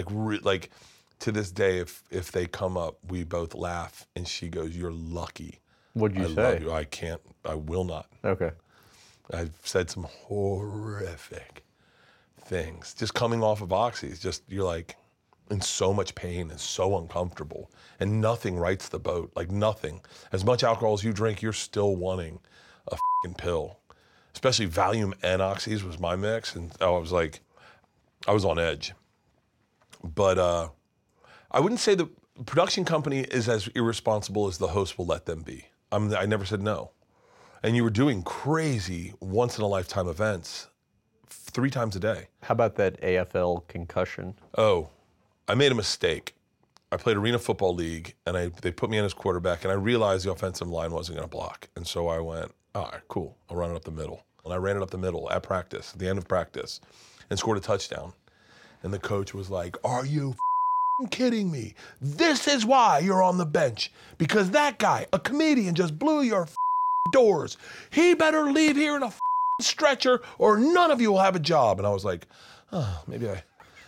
To this day, if they come up, we both laugh. And she goes, you're lucky. What'd you say? Love you. I will not. Okay. I've said some horrific things. Just coming off of oxys, you're in so much pain and so uncomfortable. And nothing rights the boat, nothing. As much alcohol as you drink, you're still wanting a fucking pill. Especially Valium and oxys was my mix. And I was on edge. But I wouldn't say the production company is as irresponsible as the host will let them be. I never said no. And you were doing crazy once-in-a-lifetime events 3 times a day. How about that AFL concussion? Oh, I made a mistake. I played Arena Football League, and they put me in as quarterback, and I realized the offensive line wasn't going to block. And so I went, all right, cool. I'll run it up the middle. And I ran it up the middle at practice, at the end of practice, and scored a touchdown. And the coach was like, are you kidding me? This is why you're on the bench. Because that guy, a comedian, just blew your doors. He better leave here in a stretcher or none of you will have a job. And I was like, oh, maybe I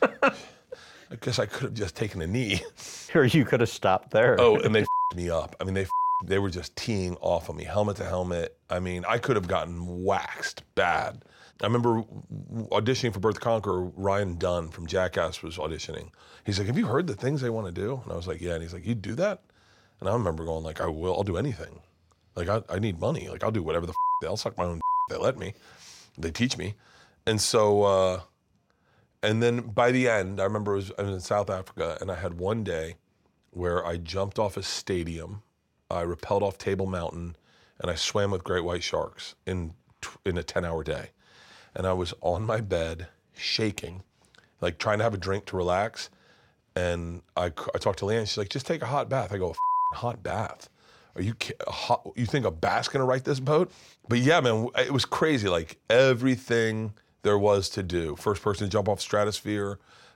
guess I could have just taken a knee. Or you could have stopped there. Oh, and they me up. I mean, they were just teeing off on me, helmet to helmet. I mean, I could have gotten waxed bad. I remember auditioning for Bert the Conqueror. Ryan Dunn from Jackass was auditioning. He's like, have you heard the things they want to do? And I was like, yeah. And he's like, you do that? And I remember going like, I'll do anything. Like, I need money. Like, I'll do whatever the I'll suck my own they let me. They teach me. And so, and then by the end, I remember I was in South Africa, and I had one day where I jumped off a stadium, I rappelled off Table Mountain, and I swam with great white sharks in a 10-hour day. And I was on my bed, shaking, like trying to have a drink to relax. And I talked to Leanne, she's like, just take a hot bath. I go, a hot bath? Are you you think a bath's gonna right this boat? But yeah, man, it was crazy. Like everything there was to do. First person to jump off the stratosphere.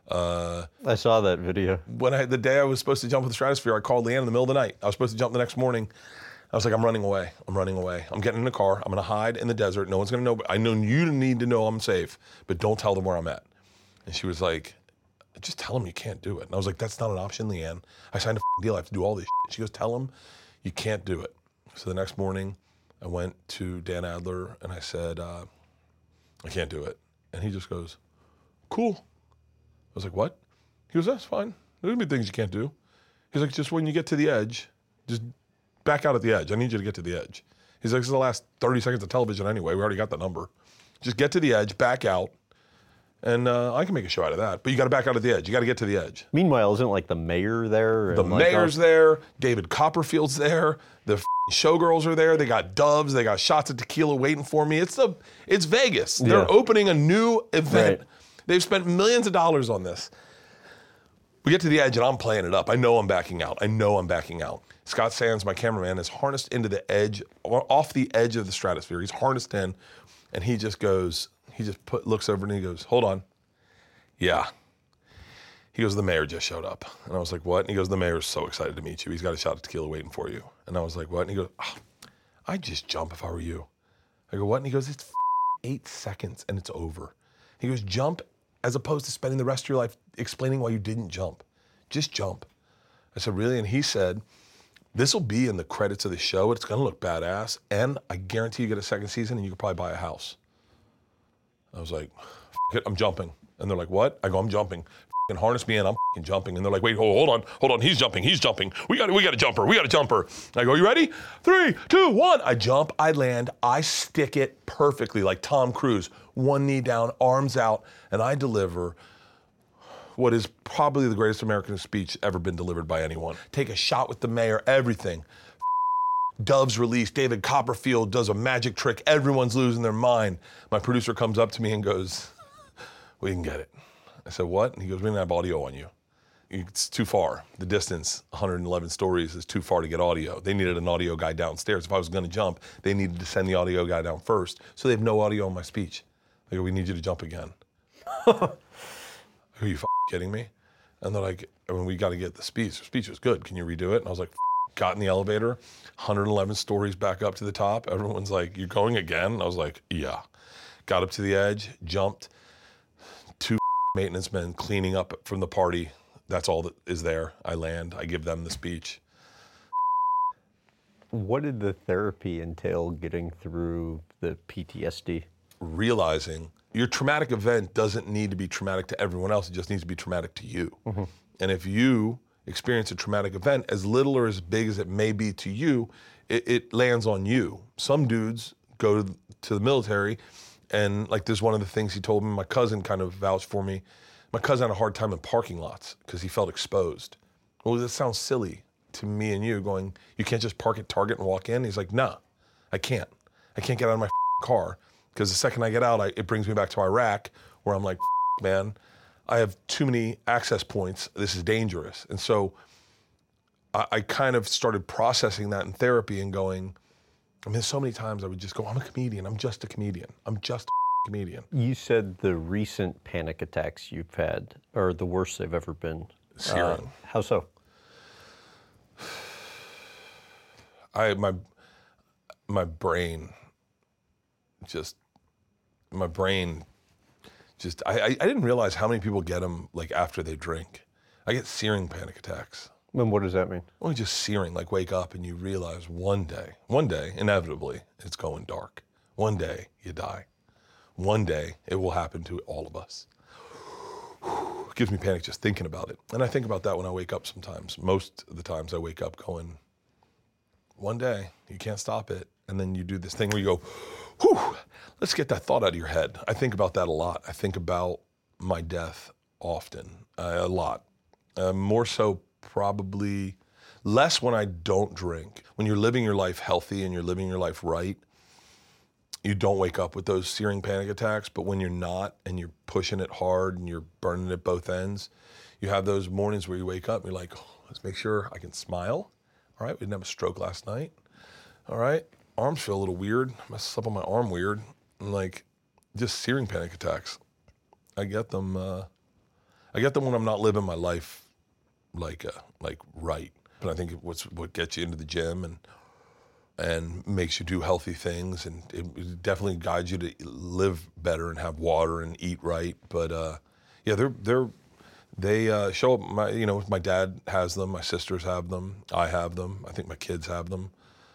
I saw that video. The day I was supposed to jump off the stratosphere, I called Leanne in the middle of the night. I was supposed to jump the next morning. I was like, I'm running away. I'm getting in the car. I'm gonna hide in the desert. No one's gonna know. I know you need to know I'm safe, but don't tell them where I'm at. And she was like, just tell them you can't do it. And I was like, that's not an option, Leanne. I signed a deal. I have to do all this shit. She goes, tell them you can't do it. So the next morning, I went to Dan Adler and I said, I can't do it. And he just goes, cool. I was like, what? He goes, that's fine. There's gonna be things you can't do. He's like, just when you get to the edge, just back out at the edge. I need you to get to the edge. He's like, this is the last 30 seconds of television anyway. We already got the number. Just get to the edge, back out, and I can make a show out of that. But you got to back out at the edge. You got to get to the edge. Meanwhile, isn't like the mayor there? The mayor's there. David Copperfield's there. The showgirls are there. They got doves. They got shots of tequila waiting for me. It's Vegas. They're opening a new event. Right. They've spent millions of dollars on this. We get to the edge and I'm playing it up. I know I'm backing out. Scott Sands, my cameraman, is harnessed into the edge, or off the edge of the stratosphere. He's harnessed in, and he just looks over and he goes, hold on. Yeah. He goes, the mayor just showed up. And I was like, what? And he goes, the mayor's so excited to meet you. He's got a shot of tequila waiting for you. And I was like, what? And he goes, I'd just jump if I were you. I go, what? And he goes, it's 8 seconds and it's over. He goes, jump as opposed to spending the rest of your life explaining why you didn't jump. Just jump. I said, really? And he said, this will be in the credits of the show. It's going to look badass. And I guarantee you get a second season and you could probably buy a house. I was like, it, I'm jumping. And they're like, what? I go, I'm jumping. And harness me in, I'm jumping. And they're like, wait, hold on. He's jumping. We got a jumper. I go, you ready? 3, 2, 1. I jump, I land, I stick it perfectly like Tom Cruise. One knee down, arms out, and I deliver what is probably the greatest American speech ever been delivered by anyone. Take a shot with the mayor, everything. Doves released, David Copperfield does a magic trick, everyone's losing their mind. My producer comes up to me and goes, we can get it. I said, what? And he goes, we didn't have audio on you. It's too far. The distance, 111 stories, is too far to get audio. They needed an audio guy downstairs. If I was gonna jump, they needed to send the audio guy down first. So they have no audio on my speech. They go, we need you to jump again. Are you kidding me? And they're like, I mean, we got to get the speech. The speech was good. Can you redo it? And I was like, got in the elevator, 111 stories back up to the top. Everyone's like, you're going again? And I was like, yeah. Got up to the edge, jumped. 2 maintenance men cleaning up from the party. That's all that is there. I land, I give them the speech. What did the therapy entail getting through the PTSD? Realizing your traumatic event doesn't need to be traumatic to everyone else. It just needs to be traumatic to you. Mm-hmm. And if you experience a traumatic event, as little or as big as it may be to you, it lands on you. Some dudes go to the military, and like this, one of the things he told me, my cousin kind of vouched for me. My cousin had a hard time in parking lots because he felt exposed. Well, this sounds silly to me and you going, you can't just park at Target and walk in? He's like, nah, I can't. I can't get out of my car because the second I get out, it brings me back to Iraq where I'm like, man, I have too many access points. This is dangerous. And so I kind of started processing that in therapy and going, I mean, so many times I would just go, I'm a comedian. I'm just a comedian. I'm just a comedian. You said the recent panic attacks you've had are the worst they've ever been. Searing. How so? My brain just I didn't realize how many people get them like after they drink. I get searing panic attacks. And what does that mean? Well, just searing, like wake up and you realize one day, inevitably, it's going dark. One day you die. One day it will happen to all of us. It gives me panic just thinking about it. And I think about that when I wake up sometimes. Most of the times I wake up going, one day, you can't stop it. And then you do this thing where you go, whew, let's get that thought out of your head. I think about that a lot. I think about my death often, a lot. More so probably less when I don't drink. When you're living your life healthy and you're living your life right, you don't wake up with those searing panic attacks. But when you're not and you're pushing it hard and you're burning at both ends, you have those mornings where you wake up and you're like, oh, let's make sure I can smile. All right, we didn't have a stroke last night. All right, arms feel a little weird. I slept on my arm weird. And like, just searing panic attacks. I get them when I'm not living my life like right. But I think what gets you into the gym and makes you do healthy things, and it definitely guides you to live better and have water and eat right. But yeah, they show up. My dad has them. My sisters have them. I have them. I think my kids have them.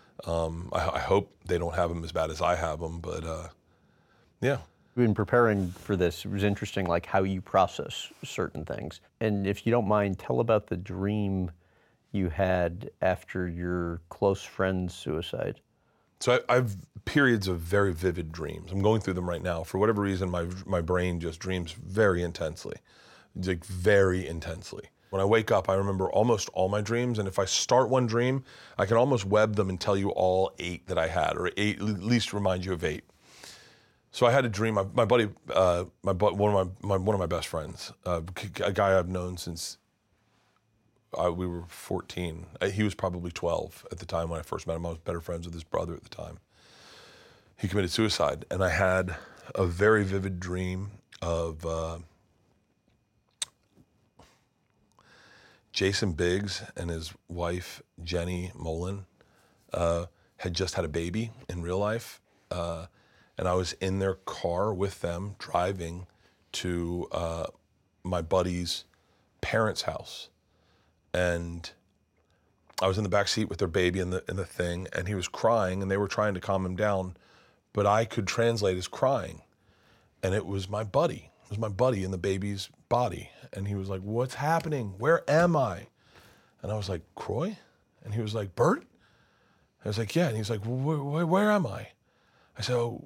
I hope they don't have them as bad as I have them. But yeah. In preparing for this, it was interesting, like how you process certain things. And if you don't mind, tell about the dream you had after your close friend's suicide. So I've periods of very vivid dreams. I'm going through them right now. For whatever reason, my brain just dreams very intensely, like very intensely. When I wake up, I remember almost all my dreams, and if I start one dream, I can almost web them and tell you all 8 that I had, or 8, at least remind you of 8. So I had a dream. My buddy, one of my best friends, a guy I've known since we were 14. He was probably 12 at the time when I first met him. I was better friends with his brother at the time. He committed suicide, and I had a very vivid dream of Jason Biggs and his wife Jenny Molin had just had a baby in real life. And I was in their car with them driving to my buddy's parents' house. And I was in the back seat with their baby in the thing, and he was crying, and they were trying to calm him down, but I could translate his crying. And it was my buddy. It was my buddy in the baby's body. And he was like, what's happening? Where am I? And I was like, Croy? And he was like, Bert? I was like, yeah. And he was like, where am I? I said, oh,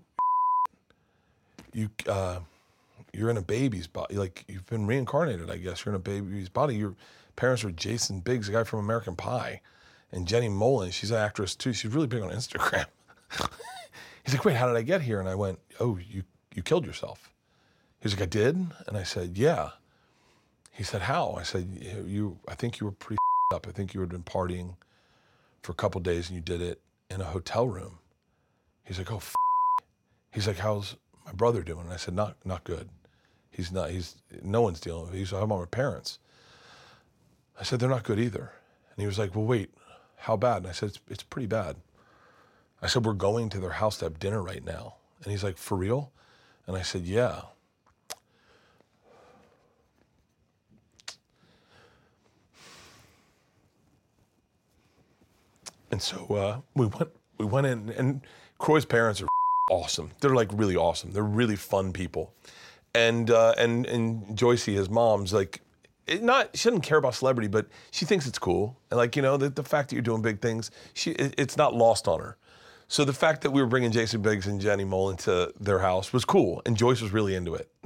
you're in a baby's body. Like, you've been reincarnated, I guess. You're in a baby's body. Your parents were Jason Biggs, the guy from American Pie, and Jenny Molin. She's an actress too. She's really big on Instagram. He's like, wait, how did I get here? And I went, oh, you killed yourself. He's like, I did? And I said, yeah. He said, how? I said, I think you were pretty up. I think you had been partying for a couple days and you did it in a hotel room. He's like, oh, He's like, how's my brother doing? And I said, not good. No one's dealing with it. He's like, how about my parents? I said, they're not good either. And he was like, well, wait, how bad? And I said, it's pretty bad. I said, we're going to their house to have dinner right now. And he's like, for real? And I said, yeah. And so we went in, and Croy's parents are awesome. They're like really awesome. They're really fun people. And Joycey, his mom's like, she doesn't care about celebrity, but she thinks it's cool. And like, the fact that you're doing big things, it's not lost on her. So the fact that we were bringing Jason Biggs and Jenny Molin to their house was cool, and Joyce was really into it.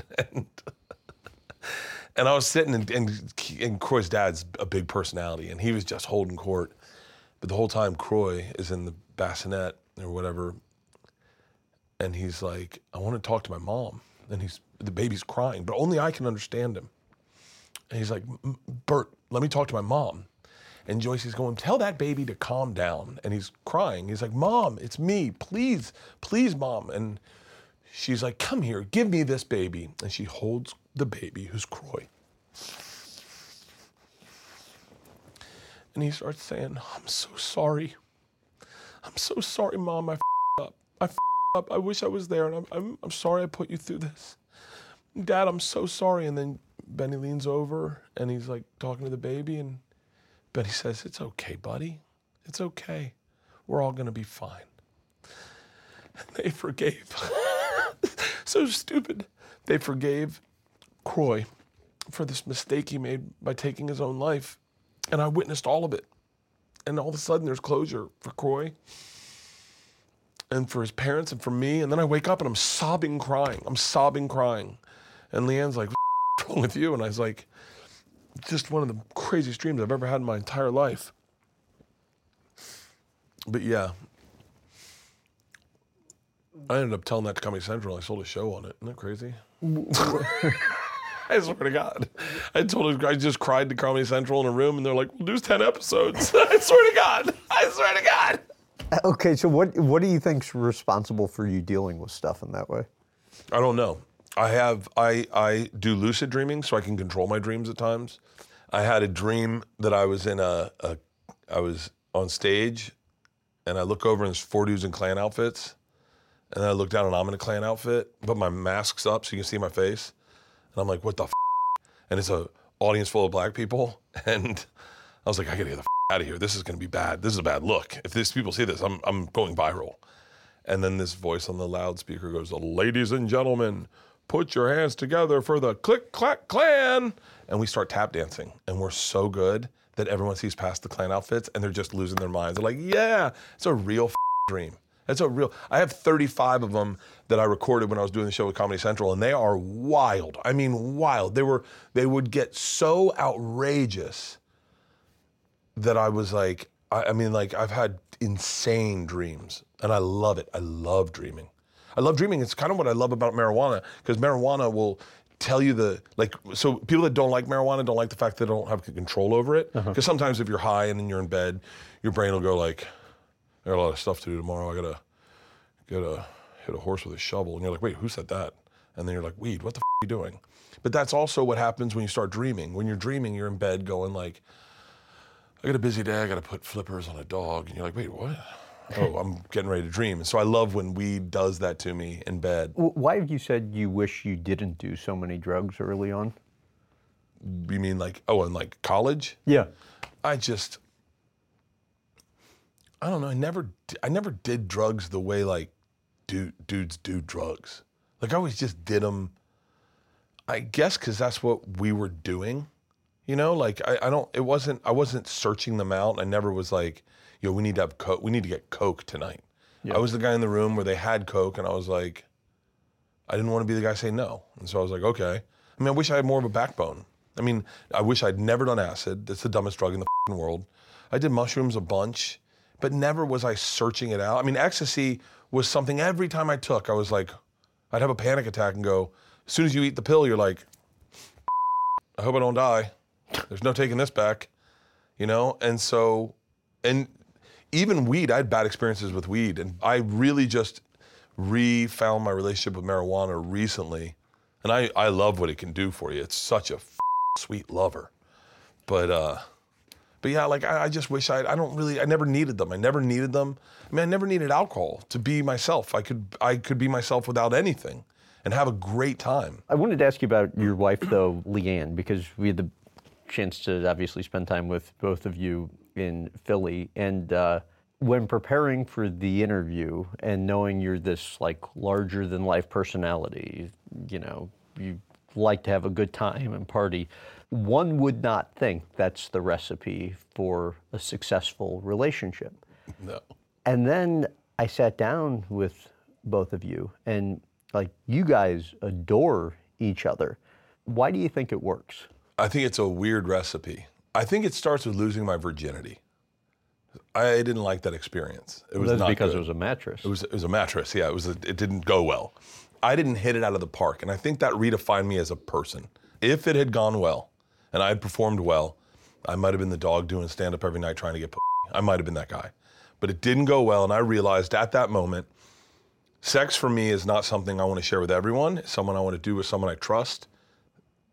And I was sitting, and Croy's dad's a big personality, and he was just holding court. But the whole time, Croy is in the bassinet or whatever, and he's like, I want to talk to my mom. And the baby's crying, but only I can understand him. And he's like, Bert, let me talk to my mom. And Joycey's going, tell that baby to calm down. And he's crying. He's like, Mom, it's me. Please, please, Mom. And she's like, come here, give me this baby. And she holds the baby, who's Croy. And he starts saying, I'm so sorry. I'm so sorry, Mom. I up. I up. I wish I was there, and I'm sorry I put you through this. Dad, I'm so sorry. And then Benny leans over, and he's like talking to the baby, and Benny says, it's okay, buddy. It's okay. We're all going to be fine. And they forgave. So stupid. They forgave Croy for this mistake he made by taking his own life. And I witnessed all of it. And all of a sudden there's closure for Croy and for his parents and for me. And then I wake up and I'm sobbing, crying. I'm sobbing, crying. And Leanne's like, what's wrong with you? And I was like, just one of the craziest dreams I've ever had in my entire life. But yeah, I ended up telling that to Comedy Central. I sold a show on it. Isn't that crazy? I swear to God. I just cried to Comedy Central in a room, and they're like, we'll do 10 episodes. I swear to God. I swear to God. Okay, so what do you think's responsible for you dealing with stuff in that way? I don't know. I do lucid dreaming, so I can control my dreams at times. I had a dream that I was in I was on stage, and I look over and there's 4 dudes in Klan outfits. And then I look down and I'm in a Klan outfit, but my mask's up so you can see my face. And I'm like, what the f***? And it's an audience full of black people. And I was like, I gotta get the f*** out of here. This is gonna be bad. This is a bad look. If these people see this, I'm going viral. And then this voice on the loudspeaker goes, ladies and gentlemen, put your hands together for the Click Clack Klan. And we start tap dancing. And we're so good that everyone sees past the Klan outfits and they're just losing their minds. They're like, yeah, it's a real dream. I have 35 of them that I recorded when I was doing the show with Comedy Central, and they are wild. I mean, wild. They would get so outrageous that I was like, I've had insane dreams, and I love it. I love dreaming. It's kind of what I love about marijuana, because marijuana will tell you so people that don't like marijuana don't like the fact that they don't have control over it. Because sometimes if you're high and then you're in bed, your brain will go like, I got a lot of stuff to do tomorrow. I gotta hit a horse with a shovel. And you're like, wait, who said that? And then you're like, weed, what the f*** are you doing? But that's also what happens when you start dreaming. When you're dreaming, you're in bed going like, I got a busy day, I gotta put flippers on a dog. And you're like, wait, what? Oh, I'm getting ready to dream. And so I love when weed does that to me in bed. Why have you said you wish you didn't do so many drugs early on? You mean like, in like college? Yeah. I don't know. I never did drugs the way like dudes do drugs. Like I always just did them. I guess because that's what we were doing, you know. Like I wasn't searching them out. I never was like, yo, we need to have coke. We need to get coke tonight. Yeah. I was the guy in the room where they had coke, and I was like, I didn't want to be the guy saying no, and so I was like, okay. I mean, I wish I had more of a backbone. I mean, I wish I'd never done acid. That's the dumbest drug in the f***ing world. I did mushrooms a bunch. But never was I searching it out. I mean, ecstasy was something every time I took, I was like, I'd have a panic attack and go, as soon as you eat the pill, you're like, I hope I don't die. There's no taking this back, you know? And even weed, I had bad experiences with weed. And I really just found my relationship with marijuana recently. And I love what it can do for you. It's such a sweet lover. But yeah, like I just wish I never needed them. I never needed them. I mean, I never needed alcohol to be myself. I could be myself without anything and have a great time. I wanted to ask you about your wife, though, Leanne, because we had the chance to obviously spend time with both of you in Philly. And when preparing for the interview and knowing you're this like larger than life personality, you know, you like to have a good time and party, one would not think that's the recipe for a successful relationship. No. And then I sat down with both of you, and like you guys adore each other. Why do you think it works? I think it's a weird recipe. I think it starts with losing my virginity. I didn't like that experience. It was not because good. it was a mattress. It was a mattress. Yeah, it didn't go well. I didn't hit it out of the park, and I think that redefined me as a person. If it had gone well, and I had performed well, I might have been the dog doing stand-up every night trying to get I might have been that guy. But it didn't go well, and I realized at that moment, sex for me is not something I want to share with everyone. It's someone I want to do with someone I trust.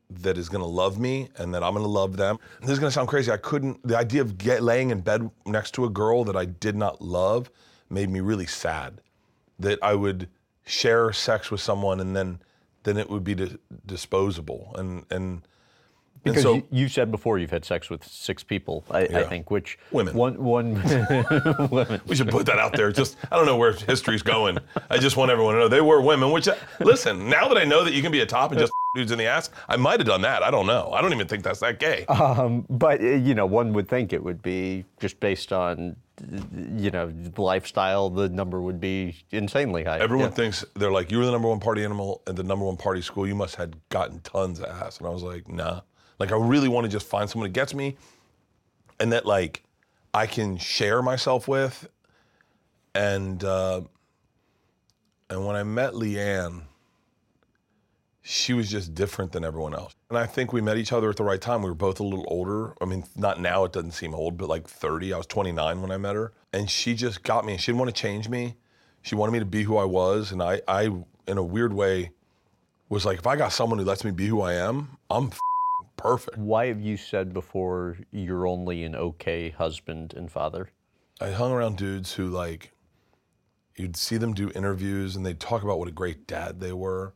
that is going to love me and that I'm going to love them. This is going to sound crazy. The idea of laying in bed next to a girl that I did not love made me really sad. That I would share sex with someone and then it would be disposable. And because so, you said before you've had sex with 6 people, I think, which women. One women. We should put that out there. Just, I don't know where history's going. I just want everyone to know they were women, which, listen, now that I know that you can be a top and just dudes in the ass, I might have done that. I don't know. I don't even think that's that gay. But, one would think it would be just based on, the lifestyle, the number would be insanely high. Everyone thinks, they're like, you were the number one party animal at the number one party school. You must have gotten tons of ass. And I was like, nah. Like, I really want to just find someone who gets me and that, like, I can share myself with. And when I met Leanne, she was just different than everyone else. And I think we met each other at the right time. We were both a little older. I mean, not now, it doesn't seem old, but like 30. I was 29 when I met her. And she just got me. She didn't want to change me. She wanted me to be who I was. And I in a weird way, was like, if I got someone who lets me be who I am, I'm perfect. Why have you said before you're only an okay husband and father? I hung around dudes who, like, you'd see them do interviews and they'd talk about what a great dad they were.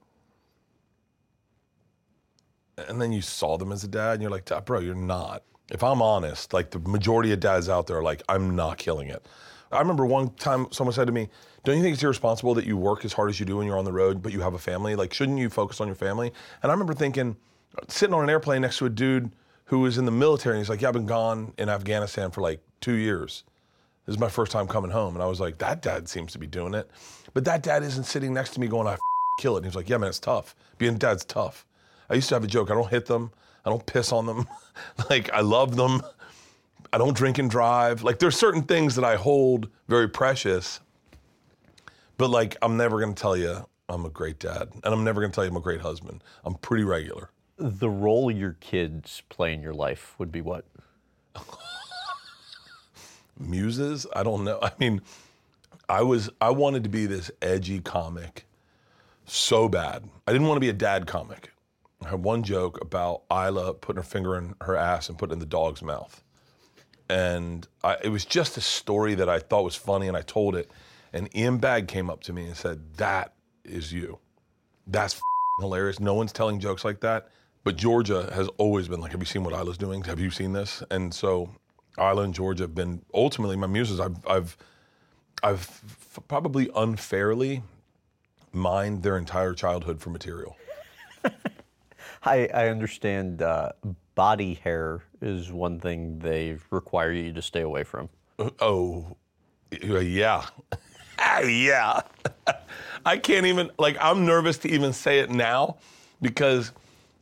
And then you saw them as a dad and you're like, bro, you're not. If I'm honest, like, the majority of dads out there are like, I'm not killing it. I remember one time someone said to me, don't you think it's irresponsible that you work as hard as you do when you're on the road, but you have a family? Like, shouldn't you focus on your family? And I remember thinking, sitting on an airplane next to a dude who was in the military, and he's like, yeah, I've been gone in Afghanistan for like 2 years. This is my first time coming home. And I was like, that dad seems to be doing it. But that dad isn't sitting next to me going, I kill it. And he was like, yeah, man, it's tough. Being a dad's tough. I used to have a joke, I don't hit them, I don't piss on them. Like, I love them. I don't drink and drive. Like, there's certain things that I hold very precious, but like, I'm never gonna tell you I'm a great dad, and I'm never gonna tell you I'm a great husband. I'm pretty regular. The role your kids play in your life would be what? Muses? I don't know. I mean, I wanted to be this edgy comic so bad. I didn't want to be a dad comic. I had one joke about Isla putting her finger in her ass and putting it in the dog's mouth. And it was just a story that I thought was funny, and I told it. And Ian Bagg came up to me and said, that is you. That's hilarious. No one's telling jokes like that. But Georgia has always been like, have you seen what Isla's doing? Have you seen this? And so Isla and Georgia have been ultimately my muses. I've probably unfairly mined their entire childhood for material. I understand body hair is one thing they require you to stay away from. Oh, yeah. Yeah. I can't even, like, I'm nervous to even say it now because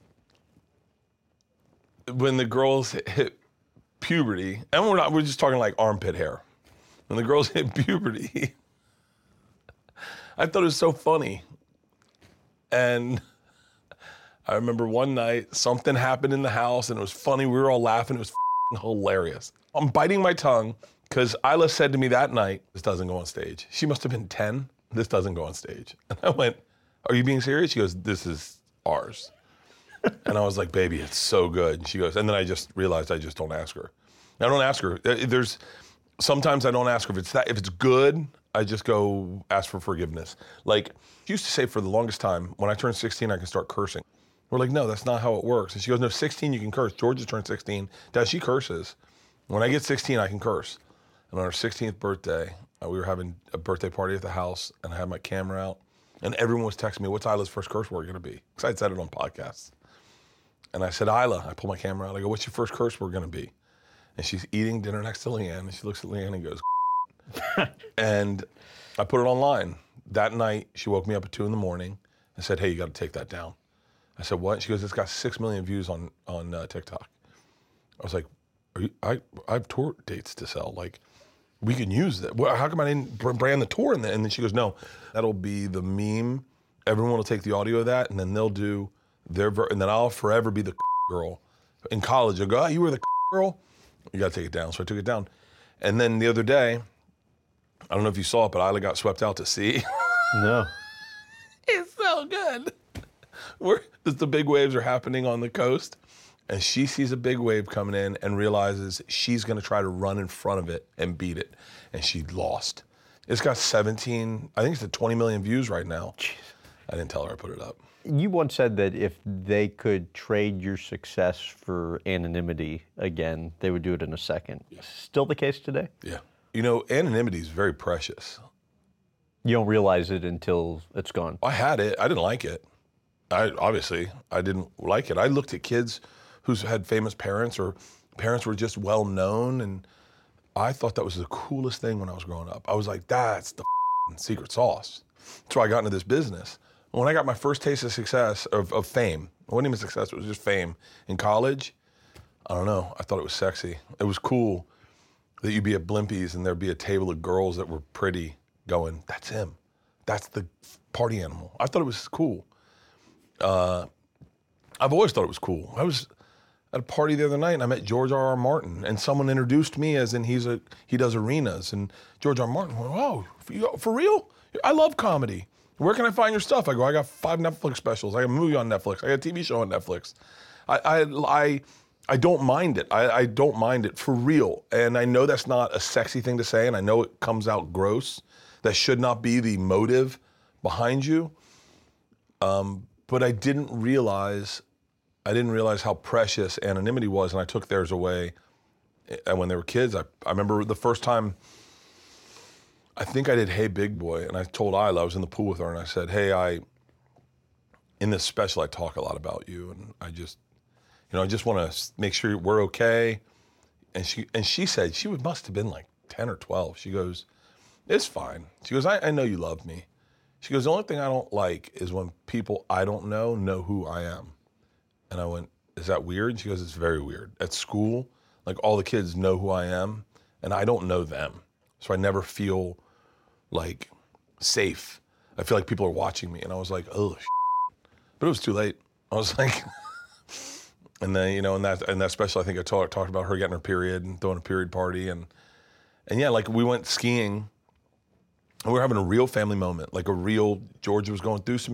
when the girls hit puberty, and we're just talking like armpit hair. When the girls hit puberty, I thought it was so funny. And I remember one night, something happened in the house and it was funny. We were all laughing. It was hilarious. I'm biting my tongue because Isla said to me that night, this doesn't go on stage. She must have been 10. This doesn't go on stage. And I went, are you being serious? She goes, this is ours. And I was like, baby, it's so good. And she goes, and then I just realized I just don't ask her. I don't ask her. Sometimes I don't ask her if it's good, I just go ask for forgiveness. Like, she used to say for the longest time, when I turn 16, I can start cursing. We're like, no, that's not how it works. And she goes, no, 16, you can curse. Georgia turned 16. Dad, she curses. When I get 16, I can curse. And on her 16th birthday, we were having a birthday party at the house, and I had my camera out, and everyone was texting me, what's Isla's first curse word gonna be? Because I'd said it on podcasts. And I said, Isla, I pull my camera out, I go, what's your first curse word gonna be? And she's eating dinner next to Leanne, and she looks at Leanne and goes, and I put it online. That night, she woke me up at 2 a.m. and said, hey, you gotta take that down. I said, what? She goes, it's got 6 million views on TikTok. I was like, I have tour dates to sell. Like, we can use that. Well, how come I didn't brand the tour? And then she goes, no, that'll be the meme. Everyone will take the audio of that, and then they'll do their and then I'll forever be the girl. In college, they'll go, oh, you were the girl? You gotta take it down. So I took it down. And then the other day, I don't know if you saw it, but Isla got swept out to sea. No. It's so good. where the big waves are happening on the coast. And she sees a big wave coming in and realizes she's going to try to run in front of it and beat it. And she lost. It's got 17, I think it's at 20 million views right now. Jeez. I didn't tell her I put it up. You once said that if they could trade your success for anonymity again, they would do it in a second. Yeah. Still the case today? Yeah. You know, anonymity is very precious. You don't realize it until it's gone. I had it. I didn't like it. I didn't like it. I looked at kids who's had famous parents or parents were just well known, and I thought that was the coolest thing when I was growing up. I was like, that's the secret sauce. That's why I got into this business. When I got my first taste of success, of fame, it wasn't even success, it was just fame in college, I don't know, I thought it was sexy. It was cool that you'd be at Blimpies and there'd be a table of girls that were pretty going, that's him. That's the party animal. I thought it was cool. I've always thought it was cool. I was at a party the other night and I met George R.R. Martin, and someone introduced me as in he does arenas, and George R.R. Martin went, oh, for real? I love comedy. Where can I find your stuff? I go, I got 5 Netflix specials. I got a movie on Netflix. I got a TV show on Netflix. I don't mind it. I don't mind it for real. And I know that's not a sexy thing to say, and I know it comes out gross. That should not be the motive behind you. But I didn't realize how precious anonymity was, and I took theirs away. And when they were kids, I remember the first time, I think I did Hey Big Boy, and I told Isla, I was in the pool with her, and I said, hey, in this special, I talk a lot about you, and I just want to make sure we're okay. And she said, she must have been like 10 or 12. She goes, it's fine. She goes, I know you love me. She goes, the only thing I don't like is when people I don't know who I am. And I went, is that weird? And she goes, it's very weird. At school, like all the kids know who I am, and I don't know them. So I never feel like safe. I feel like people are watching me. And I was like, oh, but it was too late. I was like, and then, in that special, I think I talked about her getting her period and throwing a period party. And yeah, like we went skiing and we were having a real family moment, like Georgia was going through some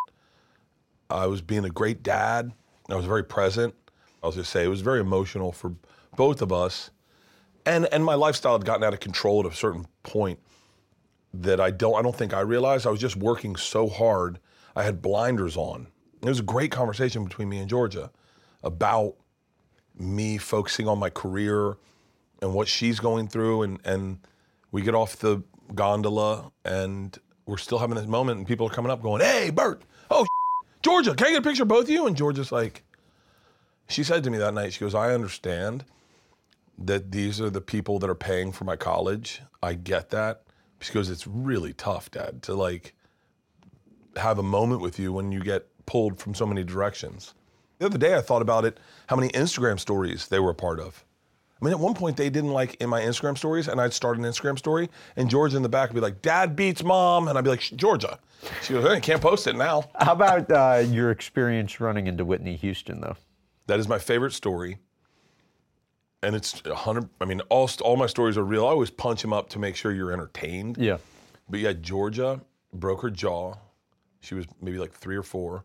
I was being a great dad. I was very present. I'll just say it was very emotional for both of us. And my lifestyle had gotten out of control at a certain point that I don't think I realized. I was just working so hard. I had blinders on. It was a great conversation between me and Georgia about me focusing on my career and what she's going through. And we get off the gondola and we're still having this moment and people are coming up going, hey, Bert, oh, Georgia, can I get a picture of both of you? And Georgia's like, she said to me that night, she goes, I understand that these are the people that are paying for my college. I get that. She goes, it's really tough, Dad, to like have a moment with you when you get pulled from so many directions. The other day I thought about it, how many Instagram stories they were a part of. I mean, at one point they didn't like in my Instagram stories, and I'd start an Instagram story, and Georgia in the back would be like, Dad beats Mom, and I'd be like, Georgia. She goes, hey, can't post it now. How about your experience running into Whitney Houston, though? That is my favorite story. And it's 100, I mean, all my stories are real. I always punch them up to make sure you're entertained. Yeah. But yeah, Georgia broke her jaw. She was maybe like 3 or 4.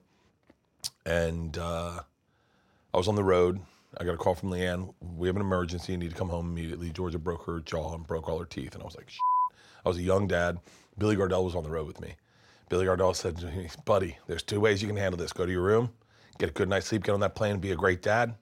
And I was on the road. I got a call from Leanne. We have an emergency. You need to come home immediately. Georgia broke her jaw and broke all her teeth. And I was like, shit. I was a young dad. Billy Gardell was on the road with me. Billy Gardell said to me, buddy, there's 2 ways you can handle this. Go to your room, get a good night's sleep, get on that plane, and be a great dad.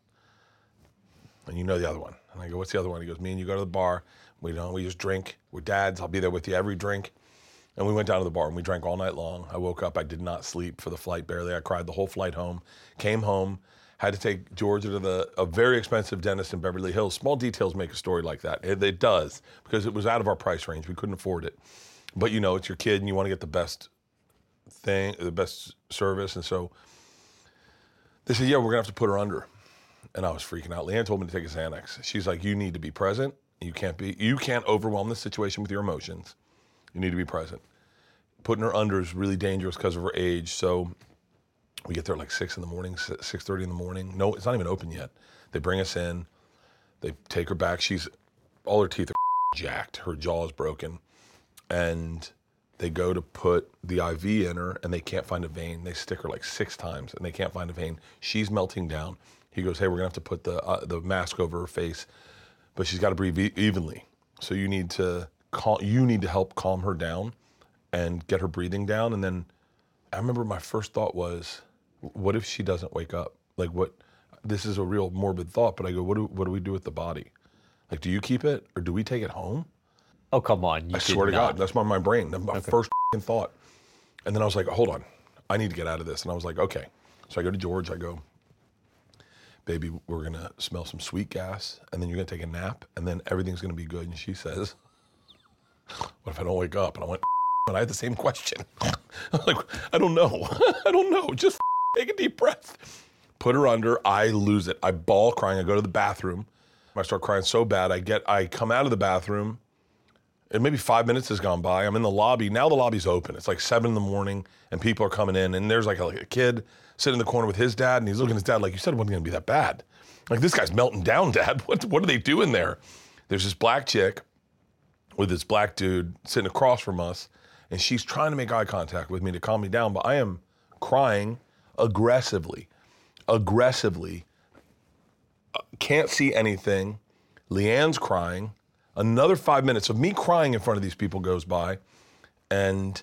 And you know the other one. And I go, what's the other one? He goes, me and you go to the bar. We just drink. We're dads. I'll be there with you every drink. And we went down to the bar and we drank all night long. I woke up. I did not sleep for the flight barely. I cried the whole flight home. Came home. Had to take Georgia to a very expensive dentist in Beverly Hills. Small details make a story like that. It does, because it was out of our price range. We couldn't afford it. But it's your kid and you want to get the best thing, the best service. And so they said, yeah, we're going to have to put her under. And I was freaking out. Leanne told me to take a Xanax. She's like, you need to be present. You can't overwhelm the situation with your emotions. You need to be present. Putting her under is really dangerous because of her age. So we get there at like 6 in the morning, 6:30 in the morning. No, it's not even open yet. They bring us in. They take her back. All her teeth are jacked. Her jaw is broken. And They go to put the IV in her and they can't find a vein. They stick her like 6 times and they can't find a vein. She's melting down. He goes, hey, we're gonna have to put the mask over her face, but she's gotta breathe evenly. So you need to help calm her down and get her breathing down. And then I remember my first thought was, what if she doesn't wake up? Like this is a real morbid thought, but I go, what do we do with the body? Like, do you keep it or do we take it home? Oh, come on. I swear to God, that's my brain. That's my first thought. And then I was like, hold on, I need to get out of this. And I was like, okay. So I go to George, I go, baby, we're gonna smell some sweet gas and then you're gonna take a nap and then everything's gonna be good. And she says, what if I don't wake up? And I went, and I had the same question. I was like, I don't know. I don't know. Just take a deep breath. Put her under, I lose it. I bawl crying, I go to the bathroom. I start crying so bad, I come out of the bathroom, and maybe 5 minutes has gone by. I'm in the lobby. Now the lobby's open. It's like 7 a.m. and people are coming in. And there's like a kid sitting in the corner with his dad. And he's looking at his dad like, you said it wasn't going to be that bad. Like, this guy's melting down, Dad. What are they doing there? There's this black chick with this black dude sitting across from us. And she's trying to make eye contact with me to calm me down. But I am crying aggressively. Can't see anything. Leanne's crying. Another 5 minutes of me crying in front of these people goes by, and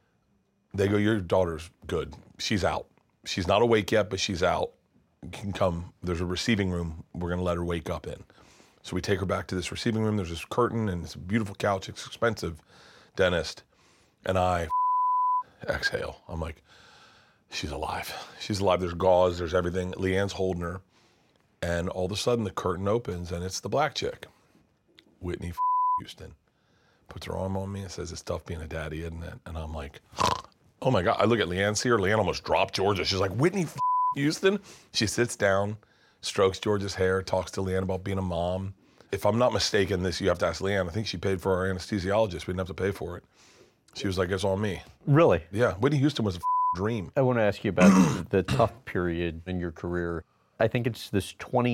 they go, your daughter's good. She's out. She's not awake yet, but she's out. You can come. There's a receiving room. We're going to let her wake up in. So we take her back to this receiving room. There's this curtain, and it's a beautiful couch. It's expensive, dentist. And I exhale. I'm like, she's alive. She's alive. There's gauze. There's everything. Leanne's holding her. And all of a sudden, the curtain opens, and it's the black chick. Whitney Houston puts her arm on me and says, it's tough being a daddy, isn't it? And I'm like, oh my God. I look at Leanne, see her. Leanne almost dropped Georgia. She's like, Whitney Houston? She sits down, strokes Georgia's hair, talks to Leanne about being a mom. If I'm not mistaken, you have to ask Leanne. I think she paid for our anesthesiologist. We didn't have to pay for it. She was like, it's on me. Really? Yeah. Whitney Houston was a dream. I want to ask you about the tough period in your career. I think it's this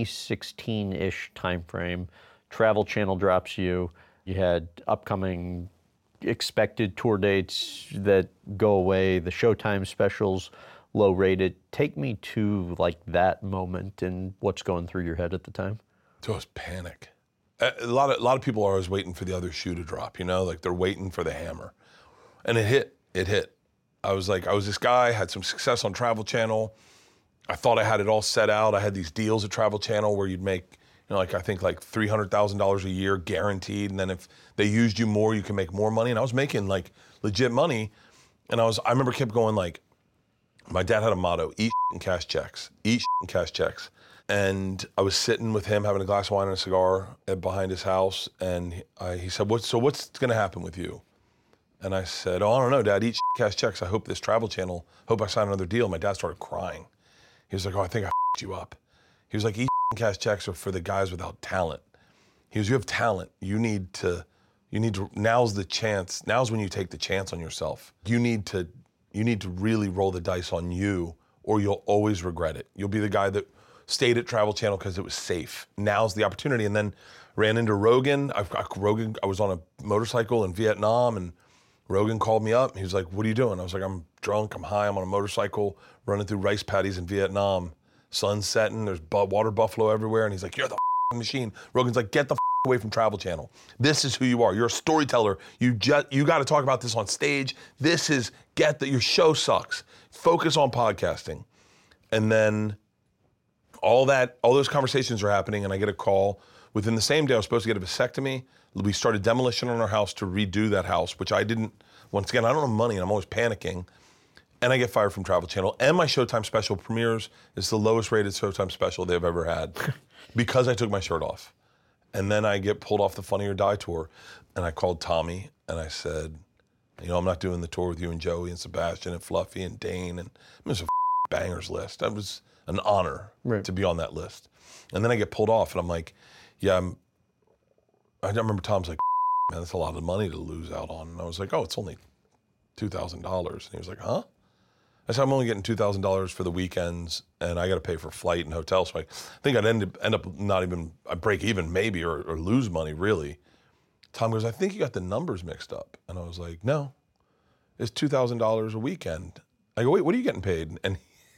2016-ish timeframe. Travel Channel drops you. You had upcoming expected tour dates that go away, the Showtime specials, low rated. Take me to like that moment and what's going through your head at the time. It was panic. A lot of people are always waiting for the other shoe to drop, like they're waiting for the hammer. And it hit. I was this guy, had some success on Travel Channel. I thought I had it all set out. I had these deals at Travel Channel where you'd make, I think like $300,000 a year guaranteed. And then if they used you more, you can make more money. And I was making like legit money. And I remember kept going like, my dad had a motto, eat and cash checks, eat and cash checks. And I was sitting with him having a glass of wine and a cigar behind his house. And he said, what's going to happen with you? And I said, I don't know, Dad, eat cash checks. I hope this Travel Channel, hope I sign another deal. My dad started crying. He was like, I think I you up. He was like, eat cash checks are for the guys without talent. He goes, you have talent. You need to, now's the chance. Now's when you take the chance on yourself. You need to really roll the dice on you or you'll always regret it. You'll be the guy that stayed at Travel Channel because it was safe. Now's the opportunity. And then ran into Rogan. I was on a motorcycle in Vietnam and Rogan called me up. He was like, what are you doing? I was like, I'm drunk, I'm high, I'm on a motorcycle running through rice paddies in Vietnam. Sun's setting, there's water buffalo everywhere. And he's like, you're the machine. Rogan's like, get the away from Travel Channel. This is who you are. You're a storyteller. You got to talk about this on stage. Your show sucks. Focus on podcasting. And then all those conversations are happening and I get a call. Within the same day, I was supposed to get a vasectomy. We started demolition on our house to redo that house, which I didn't. Once again, I don't have money and I'm always panicking. And I get fired from Travel Channel. And my Showtime special premieres. It's the lowest rated Showtime special they've ever had because I took my shirt off. And then I get pulled off the Funny or Die tour. And I called Tommy and I said, I'm not doing the tour with you and Joey and Sebastian and Fluffy and Dane. And it was a bangers list. That was an honor to be on that list. And then I get pulled off and I'm like, I remember Tom's like, man, that's a lot of money to lose out on. And I was like, oh, it's only $2,000. And he was like, huh? I said, I'm only getting $2,000 for the weekends and I got to pay for flight and hotel. So I think I'd end up not even, I'd break even maybe or lose money really. Tom goes, I think you got the numbers mixed up. And I was like, no. It's $2,000 a weekend. I go, wait, what are you getting paid? And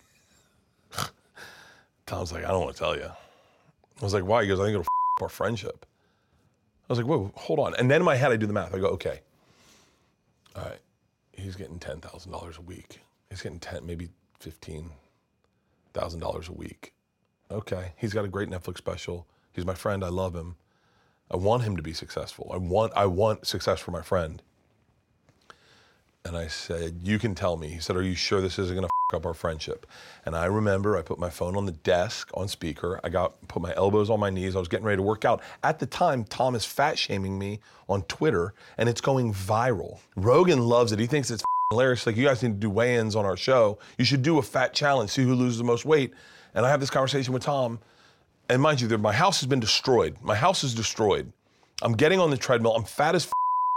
Tom's like, I don't want to tell you. I was like, why? He goes, I think it'll f our friendship. I was like, whoa, hold on. And then in my head, I do the math. I go, okay, all right, he's getting $10,000 a week. He's getting maybe $15,000 a week. Okay, he's got a great Netflix special. He's my friend. I love him. I want him to be successful. I want success for my friend. And I said, you can tell me. He said, are you sure this isn't gonna f up our friendship? And I remember I put my phone on the desk on speaker. Put my elbows on my knees. I was getting ready to work out. At the time, Tom is fat shaming me on Twitter, and it's going viral. Rogan loves it. He thinks it's hilarious. Like, you guys need to do weigh-ins on our show. You should do a fat challenge, see who loses the most weight. And I have this conversation with Tom. And mind you, my house has been destroyed. My house is destroyed. I'm getting on the treadmill. I'm fat as f.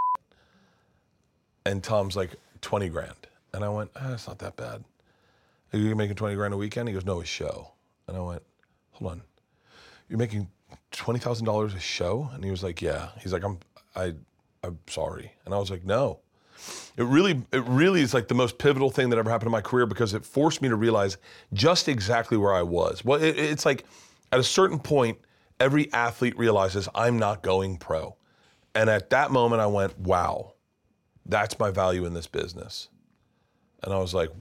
And Tom's like, 20 grand. And I went, it's not that bad. Are you making 20 grand a weekend? He goes, no, a show. And I went, hold on. You're making $20,000 a show? And he was like, yeah. He's like, I'm sorry. And I was like, no. It really is like the most pivotal thing that ever happened in my career, because it forced me to realize just exactly where I was. Well, it's like at a certain point, every athlete realizes I'm not going pro. And at that moment I went, wow, that's my value in this business. And I was like,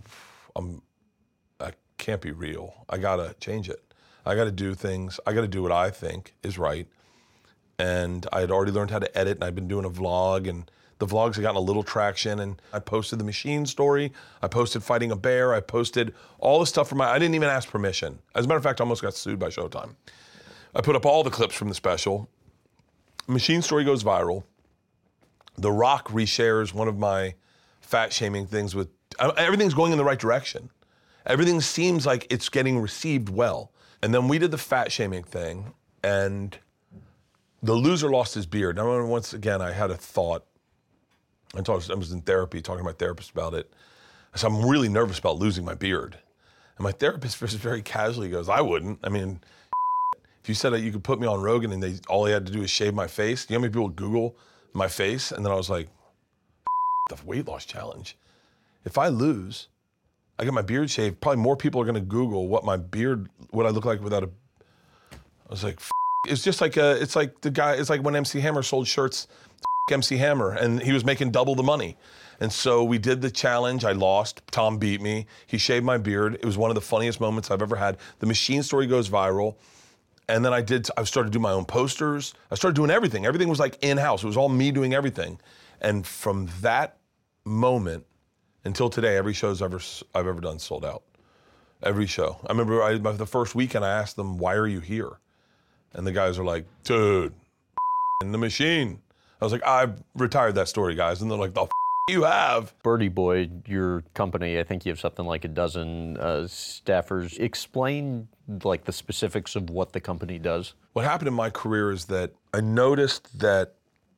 I can't be real. I gotta change it. I gotta do things. I gotta do what I think is right. And I had already learned how to edit, and I'd been doing a vlog, and the vlogs had gotten a little traction, and I posted the machine story. I posted fighting a bear. I posted all the stuff from I didn't even ask permission. As a matter of fact, I almost got sued by Showtime. I put up all the clips from the special. Machine story goes viral. The Rock reshares one of my fat shaming things with, everything's going in the right direction. Everything seems like it's getting received well. And then we did the fat shaming thing, and the loser lost his beard. Now, once again, I had a thought. I was in therapy talking to my therapist about it. I said, I'm really nervous about losing my beard. And my therapist very casually goes, I wouldn't. I mean, if you said that you could put me on Rogan and all they had to do is shave my face, do you know how many people Google my face? And then I was like, the weight loss challenge. If I lose, I get my beard shaved, probably more people are gonna Google what I look like without a, I was like, it's just like it's like when MC Hammer sold shirts, MC Hammer, and he was making double the money. And so we did the challenge. I lost. Tom beat me. He shaved my beard. It was one of the funniest moments I've ever had. The machine story goes viral. And then I started doing my own posters. I started doing everything. Everything was like in-house. It was all me doing everything. And from that moment until today, every show I've ever done sold out. Every show. I remember the first weekend I asked them, why are you here? And the guys are like, dude, in the machine. I was like, I've retired that story, guys. And they're like, the f you have? Birdie Boy, your company, I think you have something like a dozen staffers. Explain like the specifics of what the company does. What happened in my career is that I noticed that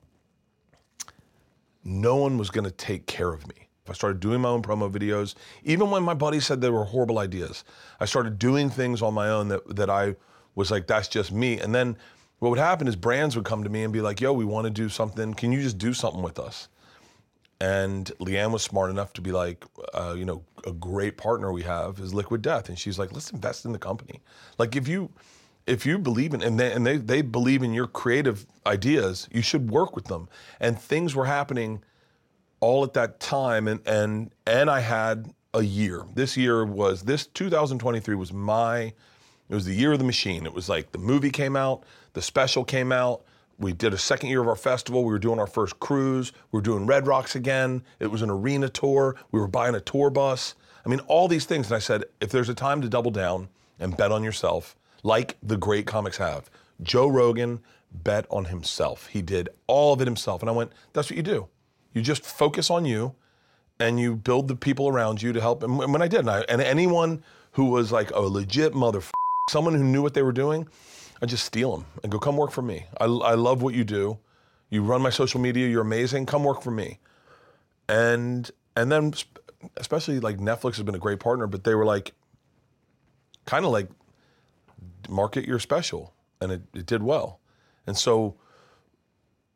no one was gonna take care of me. I started doing my own promo videos. Even when my buddies said they were horrible ideas, I started doing things on my own that I was like, that's just me. And then what would happen is brands would come to me and be like, yo, we want to do something. Can you just do something with us? And Leanne was smart enough to be like, a great partner we have is Liquid Death. And she's like, let's invest in the company. Like if you believe in, and they believe in your creative ideas, you should work with them. And things were happening all at that time. And I had a year. This 2023 was it was the year of the machine. It was like the movie came out, the special came out. We did a second year of our festival. We were doing our first cruise. We were doing Red Rocks again. It was an arena tour. We were buying a tour bus. I mean, all these things. And I said, if there's a time to double down and bet on yourself, like the great comics have, Joe Rogan bet on himself. He did all of it himself. And I went, that's what you do. You just focus on you and you build the people around you to help. And when I did, and anyone who was like a legit motherfucker, someone who knew what they were doing, I just steal them and go, come work for me. I love what you do. You run my social media. You're amazing. Come work for me. And then especially like Netflix has been a great partner, but they were like, kind of like, market your special. And it did well. And so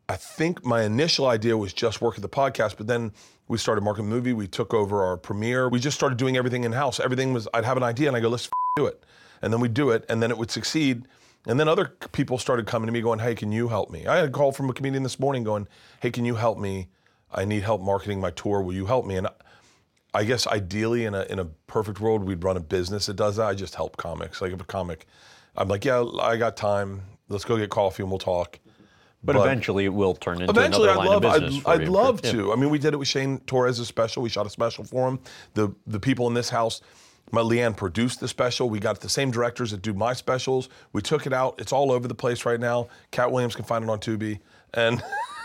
I think my initial idea was just work at the podcast, but then we started marketing the movie. We took over our premiere. We just started doing everything in-house. Everything was, I'd have an idea and I go, let's do it. And then we'd do it and then it would succeed. And then other people started coming to me going, hey, can you help me? I had a call from a comedian this morning going, hey, can you help me? I need help marketing my tour. Will you help me? And I guess ideally in a perfect world, we'd run a business that does that. I just help comics. Like if a comic, I'm like, yeah, I got time. Let's go get coffee and we'll talk. But eventually it will turn into another line of business for you. I'd love to. I mean, we did it with Shane Torres' special. We shot a special for him. The people in this house, Leanne produced the special. We got the same directors that do my specials. We took it out. It's all over the place right now. Cat Williams can find it on Tubi. And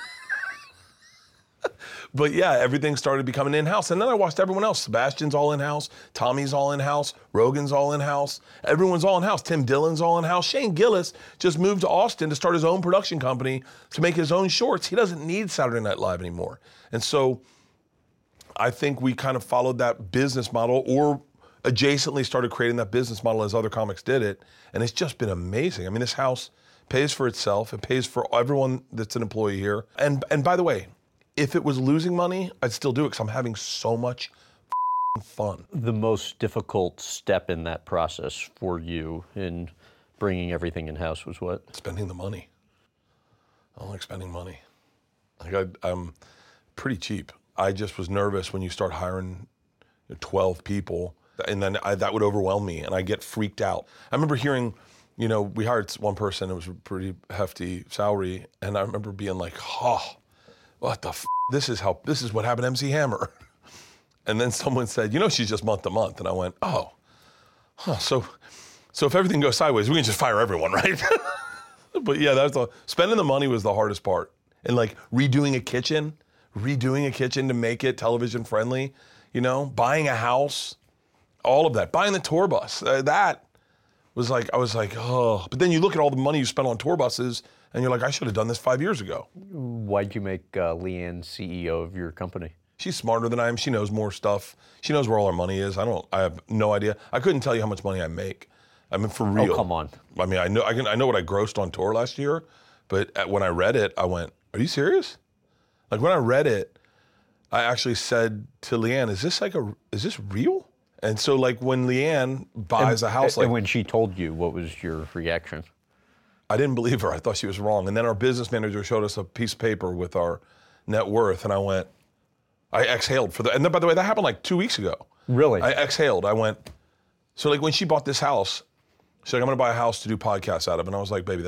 but yeah, everything started becoming in-house. And then I watched everyone else. Sebastian's all in-house. Tommy's all in-house. Rogan's all in-house. Everyone's all in-house. Tim Dillon's all in-house. Shane Gillis just moved to Austin to start his own production company to make his own shorts. He doesn't need Saturday Night Live anymore. And so I think we kind of followed that business model or adjacently started creating that business model as other comics did it. And it's just been amazing. I mean, this house pays for itself. It pays for everyone that's an employee here. And by the way, if it was losing money, I'd still do it because I'm having so much fun. The most difficult step in that process for you in bringing everything in-house was what? Spending the money. I don't like spending money. Like I'm pretty cheap. I just was nervous when you start hiring 12 people, and then that would overwhelm me, and I get freaked out. I remember hearing, we hired one person, it was a pretty hefty salary, and I remember being like, oh, what the this is what happened to MC Hammer. And then someone said, she's just month to month. And I went, oh, so if everything goes sideways, we can just fire everyone, right? But yeah, spending the money was the hardest part. And like redoing a kitchen to make it television friendly, buying a house, all of that, buying the tour bus, that was like, I was like, oh. But then you look at all the money you spent on tour buses and you're like, I should have done this 5 years ago. Why'd you make Leanne CEO of your company? She's smarter than I am. She knows more stuff. She knows where all our money is. I have no idea. I couldn't tell you how much money I make. I mean, for real. Oh, come on. I mean, I know what I grossed on tour last year, but when I read it, I went, are you serious? Like when I read it, I actually said to Leanne, is this real? And so like when Leanne buys a house and when she told you, what was your reaction? I didn't believe her. I thought she was wrong. And then our business manager showed us a piece of paper with our net worth, and I exhaled for that. And then, by the way, that happened like 2 weeks ago. Really? I exhaled. I went, so like when she bought this house, she's like, I'm gonna buy a house to do podcasts out of. And I was like, baby,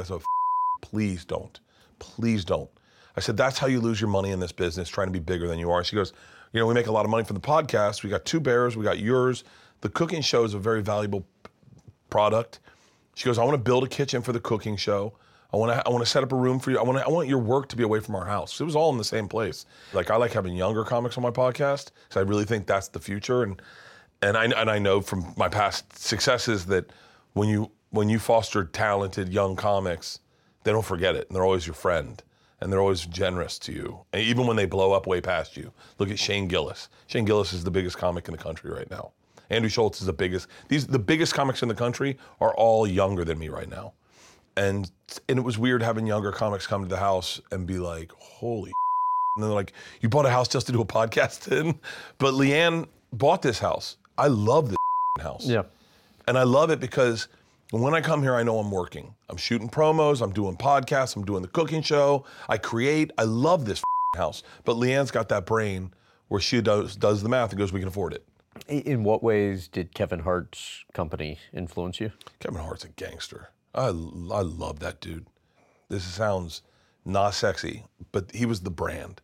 please don't. Please don't. I said, that's how you lose your money in this business, trying to be bigger than you are. She goes, we make a lot of money from the podcast. We got 2 Bears, we got yours. The cooking show is a very valuable product. She goes, I want to build a kitchen for the cooking show. I want to set up a room for you. I want your work to be away from our house. It was all in the same place. Like I like having younger comics on my podcast because I really think that's the future. And I know from my past successes that when you foster talented young comics, they don't forget it, and they're always your friend, and they're always generous to you, and even when they blow up way past you. Look at Shane Gillis. Shane Gillis is the biggest comic in the country right now. Andrew Schultz is the biggest. The biggest comics in the country are all younger than me right now. And it was weird having younger comics come to the house and be like, holy and they're like, you bought a house just to do a podcast in? But Leanne bought this house. I love this house. Yeah. And I love it because when I come here, I know I'm working. I'm shooting promos, I'm doing podcasts, I'm doing the cooking show, I create. I love this house. But Leanne's got that brain where she does the math and goes, we can afford it. In what ways did Kevin Hart's company influence you? Kevin Hart's a gangster. I love that dude. This sounds not sexy, but he was the brand.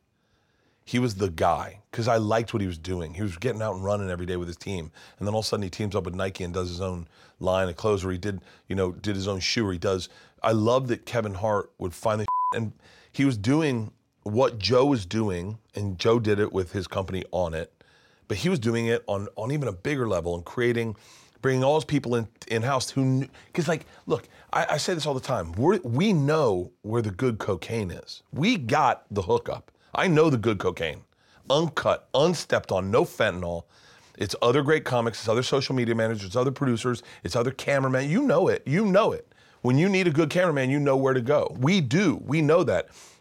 He was the guy, because I liked what he was doing. He was getting out and running every day with his team. And then all of a sudden he teams up with Nike and does his own line of clothes, where he did his own shoe, or he does. I love that Kevin Hart would finally, and he was doing what Joe was doing, and Joe did it with his company on it, but he was doing it on even a bigger level and bringing all his people in-house who, because like, look, I say this all the time, we know where the good cocaine is. We got the hookup. I know the good cocaine. Uncut, unstepped on, no fentanyl. It's other great comics, it's other social media managers, it's other producers, it's other cameramen. You know it. When you need a good cameraman, you know where to go. We do. We know that.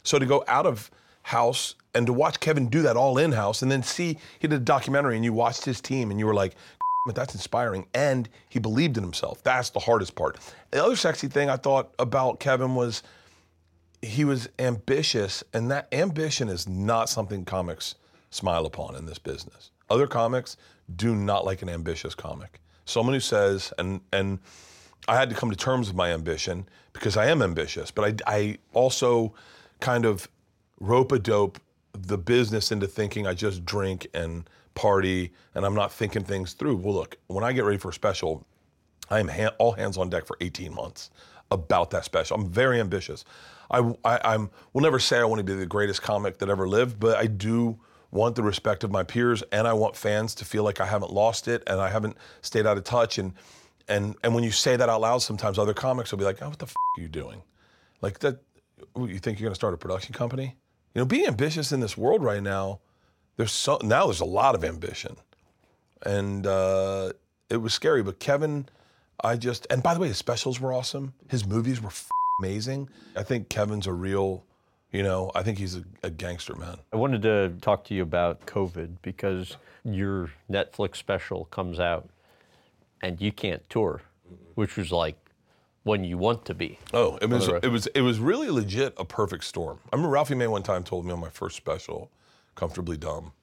So to go out of house and to watch Kevin do that all in-house and then see, he did a documentary and you watched his team and you were like, but that's inspiring. And he believed in himself. That's the hardest part. The other sexy thing I thought about Kevin was he was ambitious, and that ambition is not something comics smile upon in this business. Other comics do not like an ambitious comic. Someone who says, and I had to come to terms with my ambition because I am ambitious, but I also kind of rope-a-dope the business into thinking I just drink and party and I'm not thinking things through. Well, look, when I get ready for a special, I am all hands on deck for 18 months about that special. I'm very ambitious. I will never say I want to be the greatest comic that ever lived, but I do want the respect of my peers, and I want fans to feel like I haven't lost it and I haven't stayed out of touch. And when you say that out loud, sometimes other comics will be like, "Oh, what the f*** are you doing? Like that? You think you're going to start a production company?" You know, being ambitious in this world right now, there's a lot of ambition, and it was scary. But Kevin, and by the way, his specials were awesome. His movies were amazing. I think Kevin's a real, I think he's a gangster, man. I wanted to talk to you about COVID because your Netflix special comes out and you can't tour, which was like when you want to be. Oh, it was really legit a perfect storm. I remember Ralphie May one time told me on my first special, Comfortably Dumb,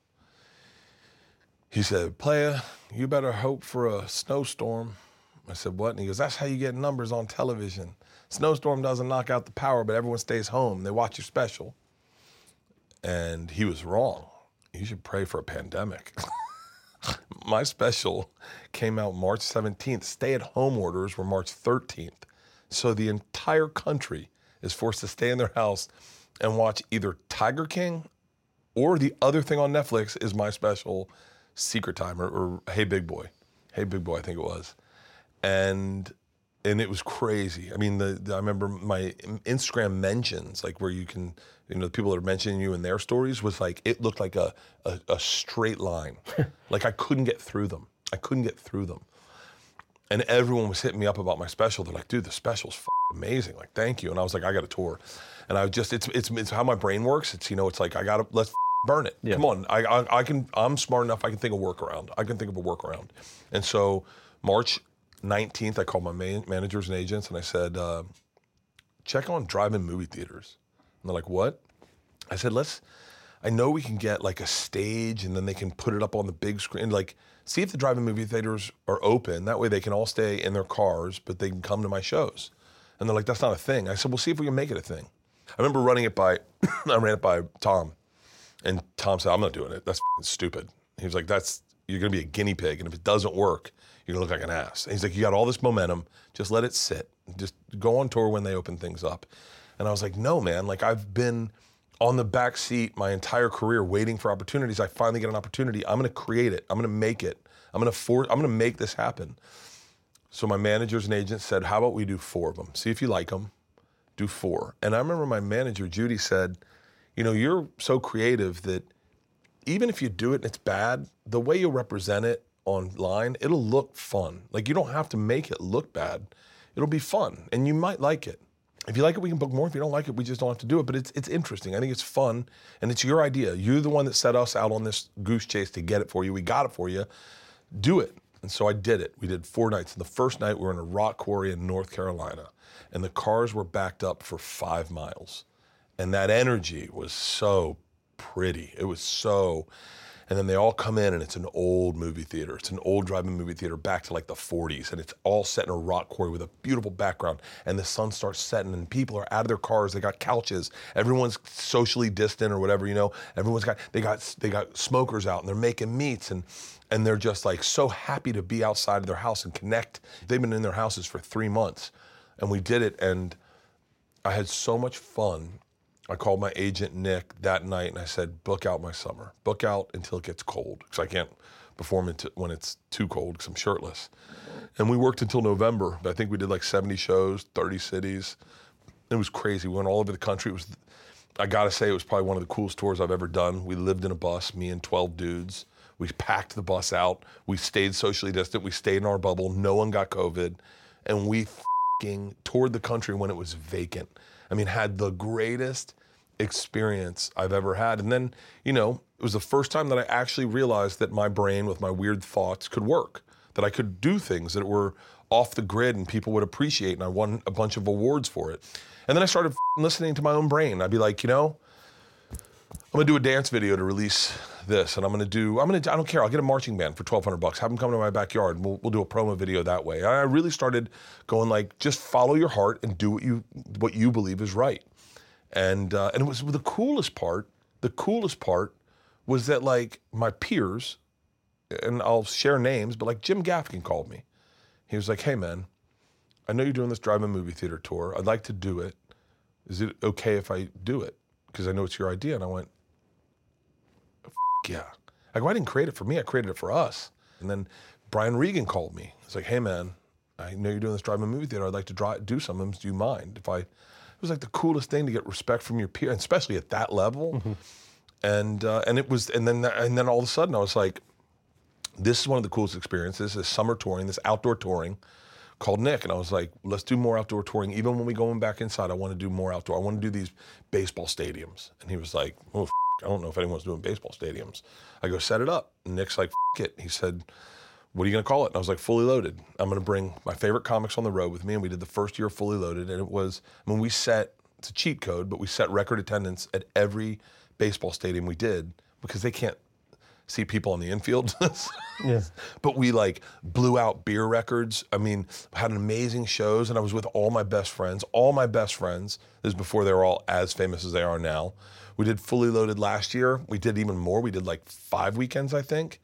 he said, "Playa, you better hope for a snowstorm." I said, "What?" And he goes, "That's how you get numbers on television. Snowstorm doesn't knock out the power, but everyone stays home. They watch your special." And he was wrong. You should pray for a pandemic. My special came out March 17th. Stay-at-home orders were March 13th. So the entire country is forced to stay in their house and watch either Tiger King or the other thing on Netflix is my special, Secret Time, or Hey Big Boy. Hey Big Boy, I think it was. And it was crazy. I mean, I remember my Instagram mentions, like where you can, the people that are mentioning you in their stories was like, it looked like a straight line. Like I couldn't get through them. And everyone was hitting me up about my special. They're like, "Dude, the special's amazing. Like, thank you." And I was like, "I got a tour." And it's how my brain works. It's, it's like, let's burn it. Yeah. Come on. I'm smart enough. I can think of a workaround. And so March 19th, I called my managers and agents and I said, check on drive-in movie theaters. And they're like, "What?" I said, I know we can get like a stage and then they can put it up on the big screen. Like, see if the drive-in movie theaters are open. That way they can all stay in their cars, but they can come to my shows. And they're like, "That's not a thing." I said, "Well, see if we can make it a thing." I remember I ran it by Tom. And Tom said, "I'm not doing it. That's stupid." He was like, "You're going to be a guinea pig. And if it doesn't work, you're going to look like an ass." And he's like, "You got all this momentum. Just let it sit. Just go on tour when they open things up." And I was like, "No, man. Like, I've been on the back seat my entire career waiting for opportunities. I finally get an opportunity. I'm going to create it. I'm going to make it. I'm going to make this happen." So my managers and agents said, "How about we do 4 of them? See if you like them. Do 4. And I remember my manager, Judy, said, "You're so creative that even if you do it and it's bad, the way you represent it online, it'll look fun. Like, you don't have to make it look bad. It'll be fun, and you might like it. If you like it, we can book more. If you don't like it, we just don't have to do it. But it's interesting. I think it's fun, and it's your idea. You're the one that set us out on this goose chase to get it for you. We got it for you. Do it." And so I did it. We did 4 nights. And the first night, we were in a rock quarry in North Carolina, and the cars were backed up for 5 miles. And that energy was so pretty. It was so... And then they all come in, and it's an old movie theater. It's an old drive-in movie theater back to like the 40s, and it's all set in a rock quarry with a beautiful background. And the sun starts setting, and people are out of their cars. They got couches. Everyone's socially distant or whatever, Everyone's they got smokers out, and they're making meats, and they're just like so happy to be outside of their house and connect. They've been in their houses for 3 months, and we did it, and I had so much fun. I called my agent, Nick, that night, and I said, "Book out my summer. Book out until it gets cold," because I can't perform when it's too cold because I'm shirtless. And we worked until November. I think we did like 70 shows, 30 cities. It was crazy. We went all over the country. I got to say, it was probably one of the coolest tours I've ever done. We lived in a bus, me and 12 dudes. We packed the bus out. We stayed socially distant. We stayed in our bubble. No one got COVID. And we toured the country when it was vacant. I mean, had the greatest experience I've ever had. And then, you know, it was the first time that I actually realized that my brain with my weird thoughts could work, that I could do things that were off the grid and people would appreciate, and I won a bunch of awards for it. And then I started listening to my own brain. I'd be like, you know, I'm gonna do a dance video to release this, and I don't care, I'll get a marching band for $1,200, have them come to my backyard, and we'll do a promo video that way. I really started going like, just follow your heart and do what you believe is right. And it was the coolest part was that like my peers, and I'll share names, but like Jim Gaffigan called me. He was like, hey man, I know you're doing this drive-in movie theater tour. I'd like to do it. Is it okay if I do it? Because I know it's your idea. And I went, yeah. I go, I didn't create it for me, I created it for us. And then Brian Regan called me. He's like, hey man, I know you're doing this drive-in movie theater. I'd like to do some of them. Do you mind if I? It was like the coolest thing to get respect from your peer, especially at that level. Mm-hmm. And then all of a sudden I was like, this is one of the coolest experiences, this summer touring, this outdoor touring called Nick. And I was like, let's do more outdoor touring. Even when we go back inside, I want to do more outdoor. I want to do these baseball stadiums. And he was like, oh, I don't know if anyone's doing baseball stadiums. I go, set it up. And Nick's like, it. He said, what are you going to call it? And I was like, Fully Loaded. I'm going to bring my favorite comics on the road with me. And we did the first year of Fully Loaded. And it was, it's a cheat code, but we set record attendance at every baseball stadium we did because they can't see people on the infield. Yeah. But we like blew out beer records. I mean, had amazing shows, and I was with all my best friends. This is before they were all as famous as they are now. We did Fully Loaded last year. We did even more. We did like 5 weekends, I think.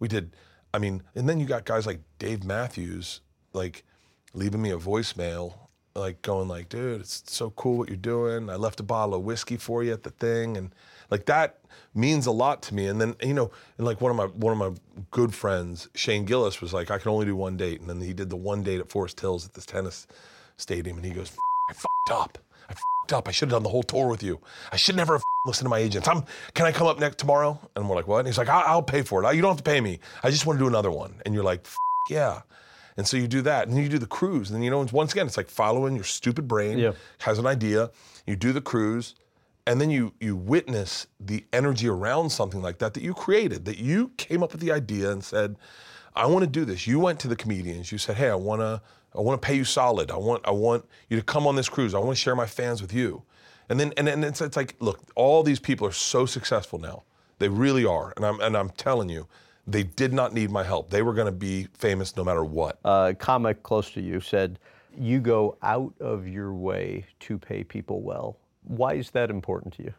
And then you got guys like Dave Matthews, like leaving me a voicemail, like going like, dude, it's so cool what you're doing. I left a bottle of whiskey for you at the thing. And like that means a lot to me. And then, you know, and like one of my good friends, Shane Gillis, was like, I can only do one date. And then he did the one date at Forest Hills at this tennis stadium. And he goes, I fucked up. I should have done the whole tour with you. I should never have listened to my agents. Can I come up next tomorrow? And we're like, what? And he's like, I'll pay for it. You don't have to pay me. I just want to do another one. And you're like, yeah. And so you do that, and then you do the cruise. And then, you know, once again, it's like following your stupid brain, has an idea, you do the cruise, and then you witness the energy around something like that you created, that you came up with the idea and said, I want to do this. You went to the comedians, you said, hey, I want to pay you solid. I want you to come on this cruise. I want to share my fans with you. And then it's like, look, all these people are so successful now. They really are. And I'm telling you, they did not need my help. They were going to be famous no matter what. A comic close to you said, you go out of your way to pay people well. Why is that important to you?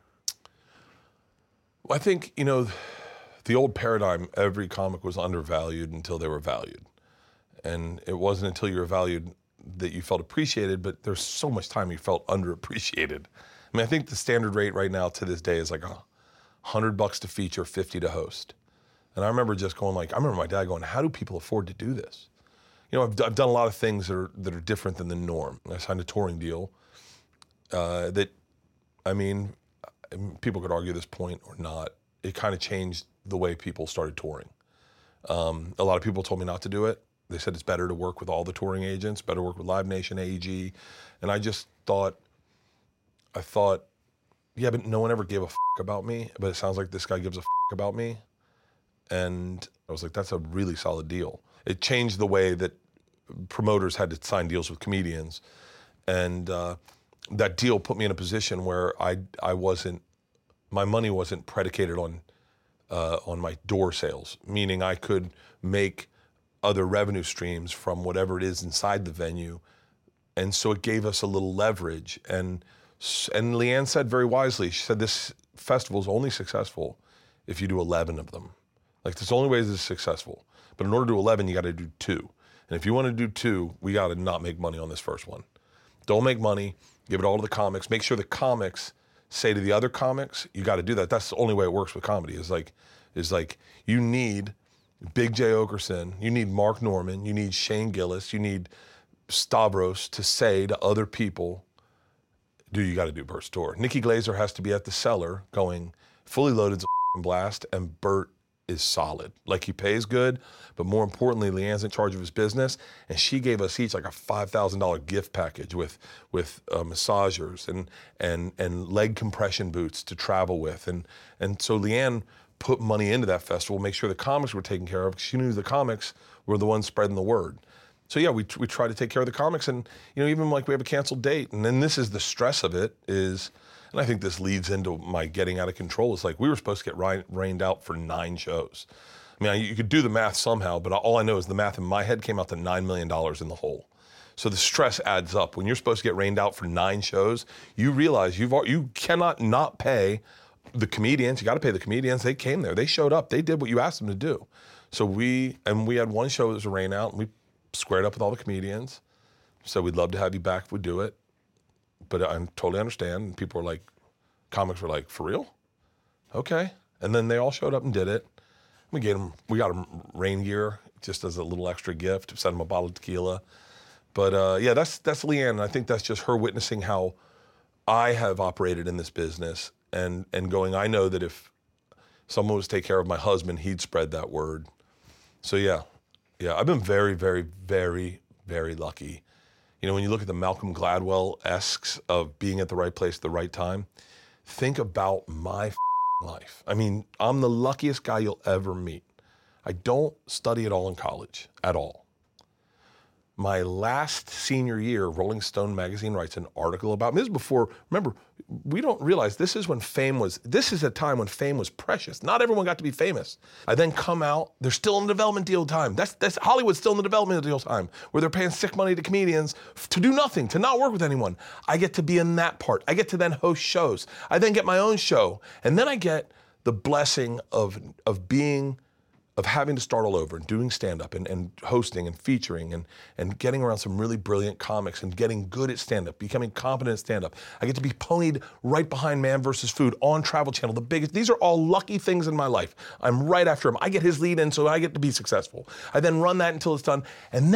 Well, I think, you know, the old paradigm, every comic was undervalued until they were valued. And it wasn't until you were valued that you felt appreciated, but there's so much time you felt underappreciated. I mean, I think the standard rate right now to this day is like $100 to feature, 50 to host. And I remember just going like, I remember my dad going, how do people afford to do this? You know, I've done a lot of things that are different than the norm. I signed a touring deal people could argue this point or not. It kind of changed the way people started touring. A lot of people told me not to do it. They said it's better to work with all the touring agents, better work with Live Nation, AEG. And I just thought, yeah, but no one ever gave a about me, but it sounds like this guy gives a about me. And I was like, that's a really solid deal. It changed the way that promoters had to sign deals with comedians. And that deal put me in a position where my money wasn't predicated on my door sales, meaning I could make other revenue streams from whatever it is inside the venue. And so it gave us a little leverage. And Leanne said very wisely, she said, this festival is only successful if you do 11 of them. Like, there's only ways it's successful. But in order to do 11, you got to do 2. And if you want to do 2, we got to not make money on this first one. Don't make money. Give it all to the comics. Make sure the comics say to the other comics, you got to do that. That's the only way it works with comedy. Is like you need Big J. Okerson, you need Mark Norman, you need Shane Gillis, you need Stavros to say to other people, dude, you got to do Bert's tour. Nikki Glaser has to be at the cellar going, Fully Loaded's a blast, and Bert is solid. Like, he pays good, but more importantly, Leanne's in charge of his business, and she gave us each like a $5,000 gift package with massagers and leg compression boots to travel with, and so Leanne put money into that festival, make sure the comics were taken care of, because she knew the comics were the ones spreading the word. So yeah, we try to take care of the comics, and even like we have a canceled date, and then this is the stress of it is. And I think this leads into my getting out of control. It's like, we were supposed to get rained out for 9 shows. I mean, you could do the math somehow, but all I know is the math in my head came out to $9 million in the hole. So the stress adds up. When you're supposed to get rained out for 9 shows, you realize you cannot not pay the comedians. You got to pay the comedians. They came there. They showed up. They did what you asked them to do. So we had one show that was a rain out, and we squared up with all the comedians. So we'd love to have you back if we do it. But I totally understand. And people were like, comics were like, for real? Okay. And then they all showed up and did it. We got them rain gear just as a little extra gift, sent them a bottle of tequila. But yeah, that's Leanne. And I think that's just her witnessing how I have operated in this business and going, I know that if someone was to take care of my husband, he'd spread that word. So yeah, I've been very, very, very, very lucky. When you look at the Malcolm Gladwell-esques of being at the right place at the right time, think about my life. I mean, I'm the luckiest guy you'll ever meet. I don't study at all in college, at all. My last senior year, Rolling Stone magazine writes an article about me. This is before, remember, we don't realize this is a time when fame was precious. Not everyone got to be famous. I then come out, they're still in the development deal time. That's Hollywood's still in the development deal time, where they're paying sick money to comedians to do nothing, to not work with anyone. I get to be in that part. I get to then host shows. I then get my own show. And then I get the blessing of having to start all over and doing stand-up and hosting and featuring and getting around some really brilliant comics and getting good at stand-up, becoming competent at stand-up. I get to be ponied right behind Man vs. Food on Travel Channel, the biggest. These are all lucky things in my life. I'm right after him. I get his lead in, so I get to be successful. I then run that until it's done. And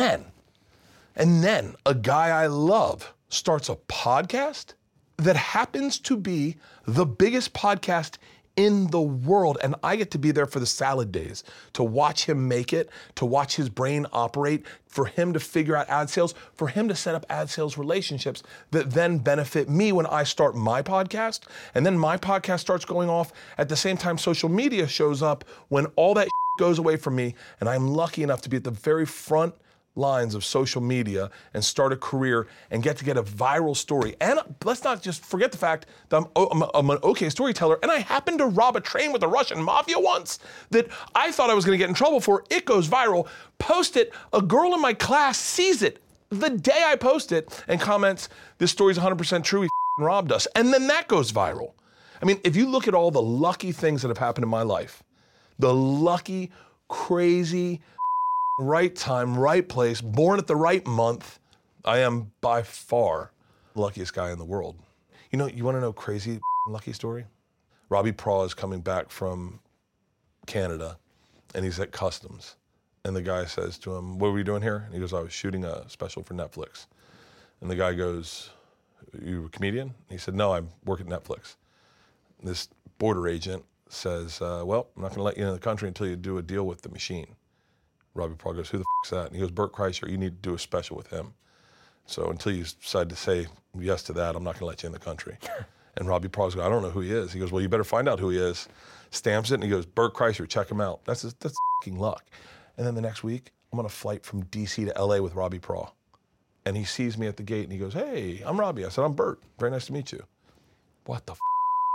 then a guy I love starts a podcast that happens to be the biggest podcast in the world, and I get to be there for the salad days, to watch him make it, to watch his brain operate, for him to figure out ad sales, for him to set up ad sales relationships that then benefit me when I start my podcast, and then my podcast starts going off at the same time social media shows up when all that goes away from me, and I'm lucky enough to be at the very front lines of social media and start a career and get a viral story. And let's not just forget the fact that I'm an okay storyteller, and I happened to rob a train with the Russian mafia once that I thought I was gonna get in trouble for. It goes viral, post it, a girl in my class sees it the day I post it and comments, this story's 100% true, he robbed us. And then that goes viral. I mean, if you look at all the lucky things that have happened in my life, the lucky, crazy, right time, right place, born at the right month, I am by far the luckiest guy in the world. You want to know a crazy lucky story? Robbie Praw is coming back from Canada, and he's at customs. And the guy says to him, what were you doing here? And he goes, I was shooting a special for Netflix. And the guy goes, you a comedian? And he said, no, I work at Netflix. This border agent says, well, I'm not going to let you in the country until you do a deal with the machine. Robbie Praw goes, who the f*** is that? And he goes, Bert Kreischer, you need to do a special with him. So until you decide to say yes to that, I'm not gonna let you in the country. And Robbie Praw goes, I don't know who he is. He goes, well, you better find out who he is. Stamps it, and he goes, Bert Kreischer, check him out. That's f***ing luck. And then the next week, I'm on a flight from DC to LA with Robbie Praw. And he sees me at the gate, and he goes, hey, I'm Robbie. I said, I'm Bert. Very nice to meet you. What the f***?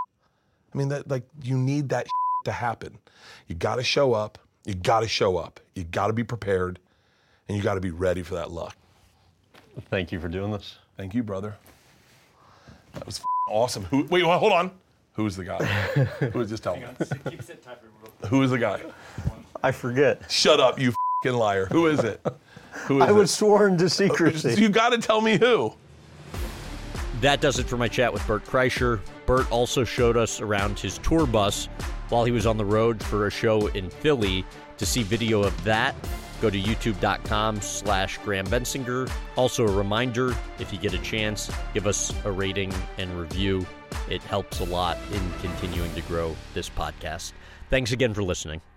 I mean, you need that to happen. You gotta show up. You gotta show up. You gotta be prepared, and you gotta be ready for that luck. Thank you for doing this. Thank you, brother. That was awesome. Wait, hold on. Who was the guy? Who was just telling me? Who was the guy? I forget. Shut up, you f***ing liar. Who is it? I was sworn to secrecy. You gotta tell me who. That does it for my chat with Bert Kreischer. Bert also showed us around his tour bus while he was on the road for a show in Philly. To see video of that, go to youtube.com/Graham Bensinger. Also a reminder, if you get a chance, give us a rating and review. It helps a lot in continuing to grow this podcast. Thanks again for listening.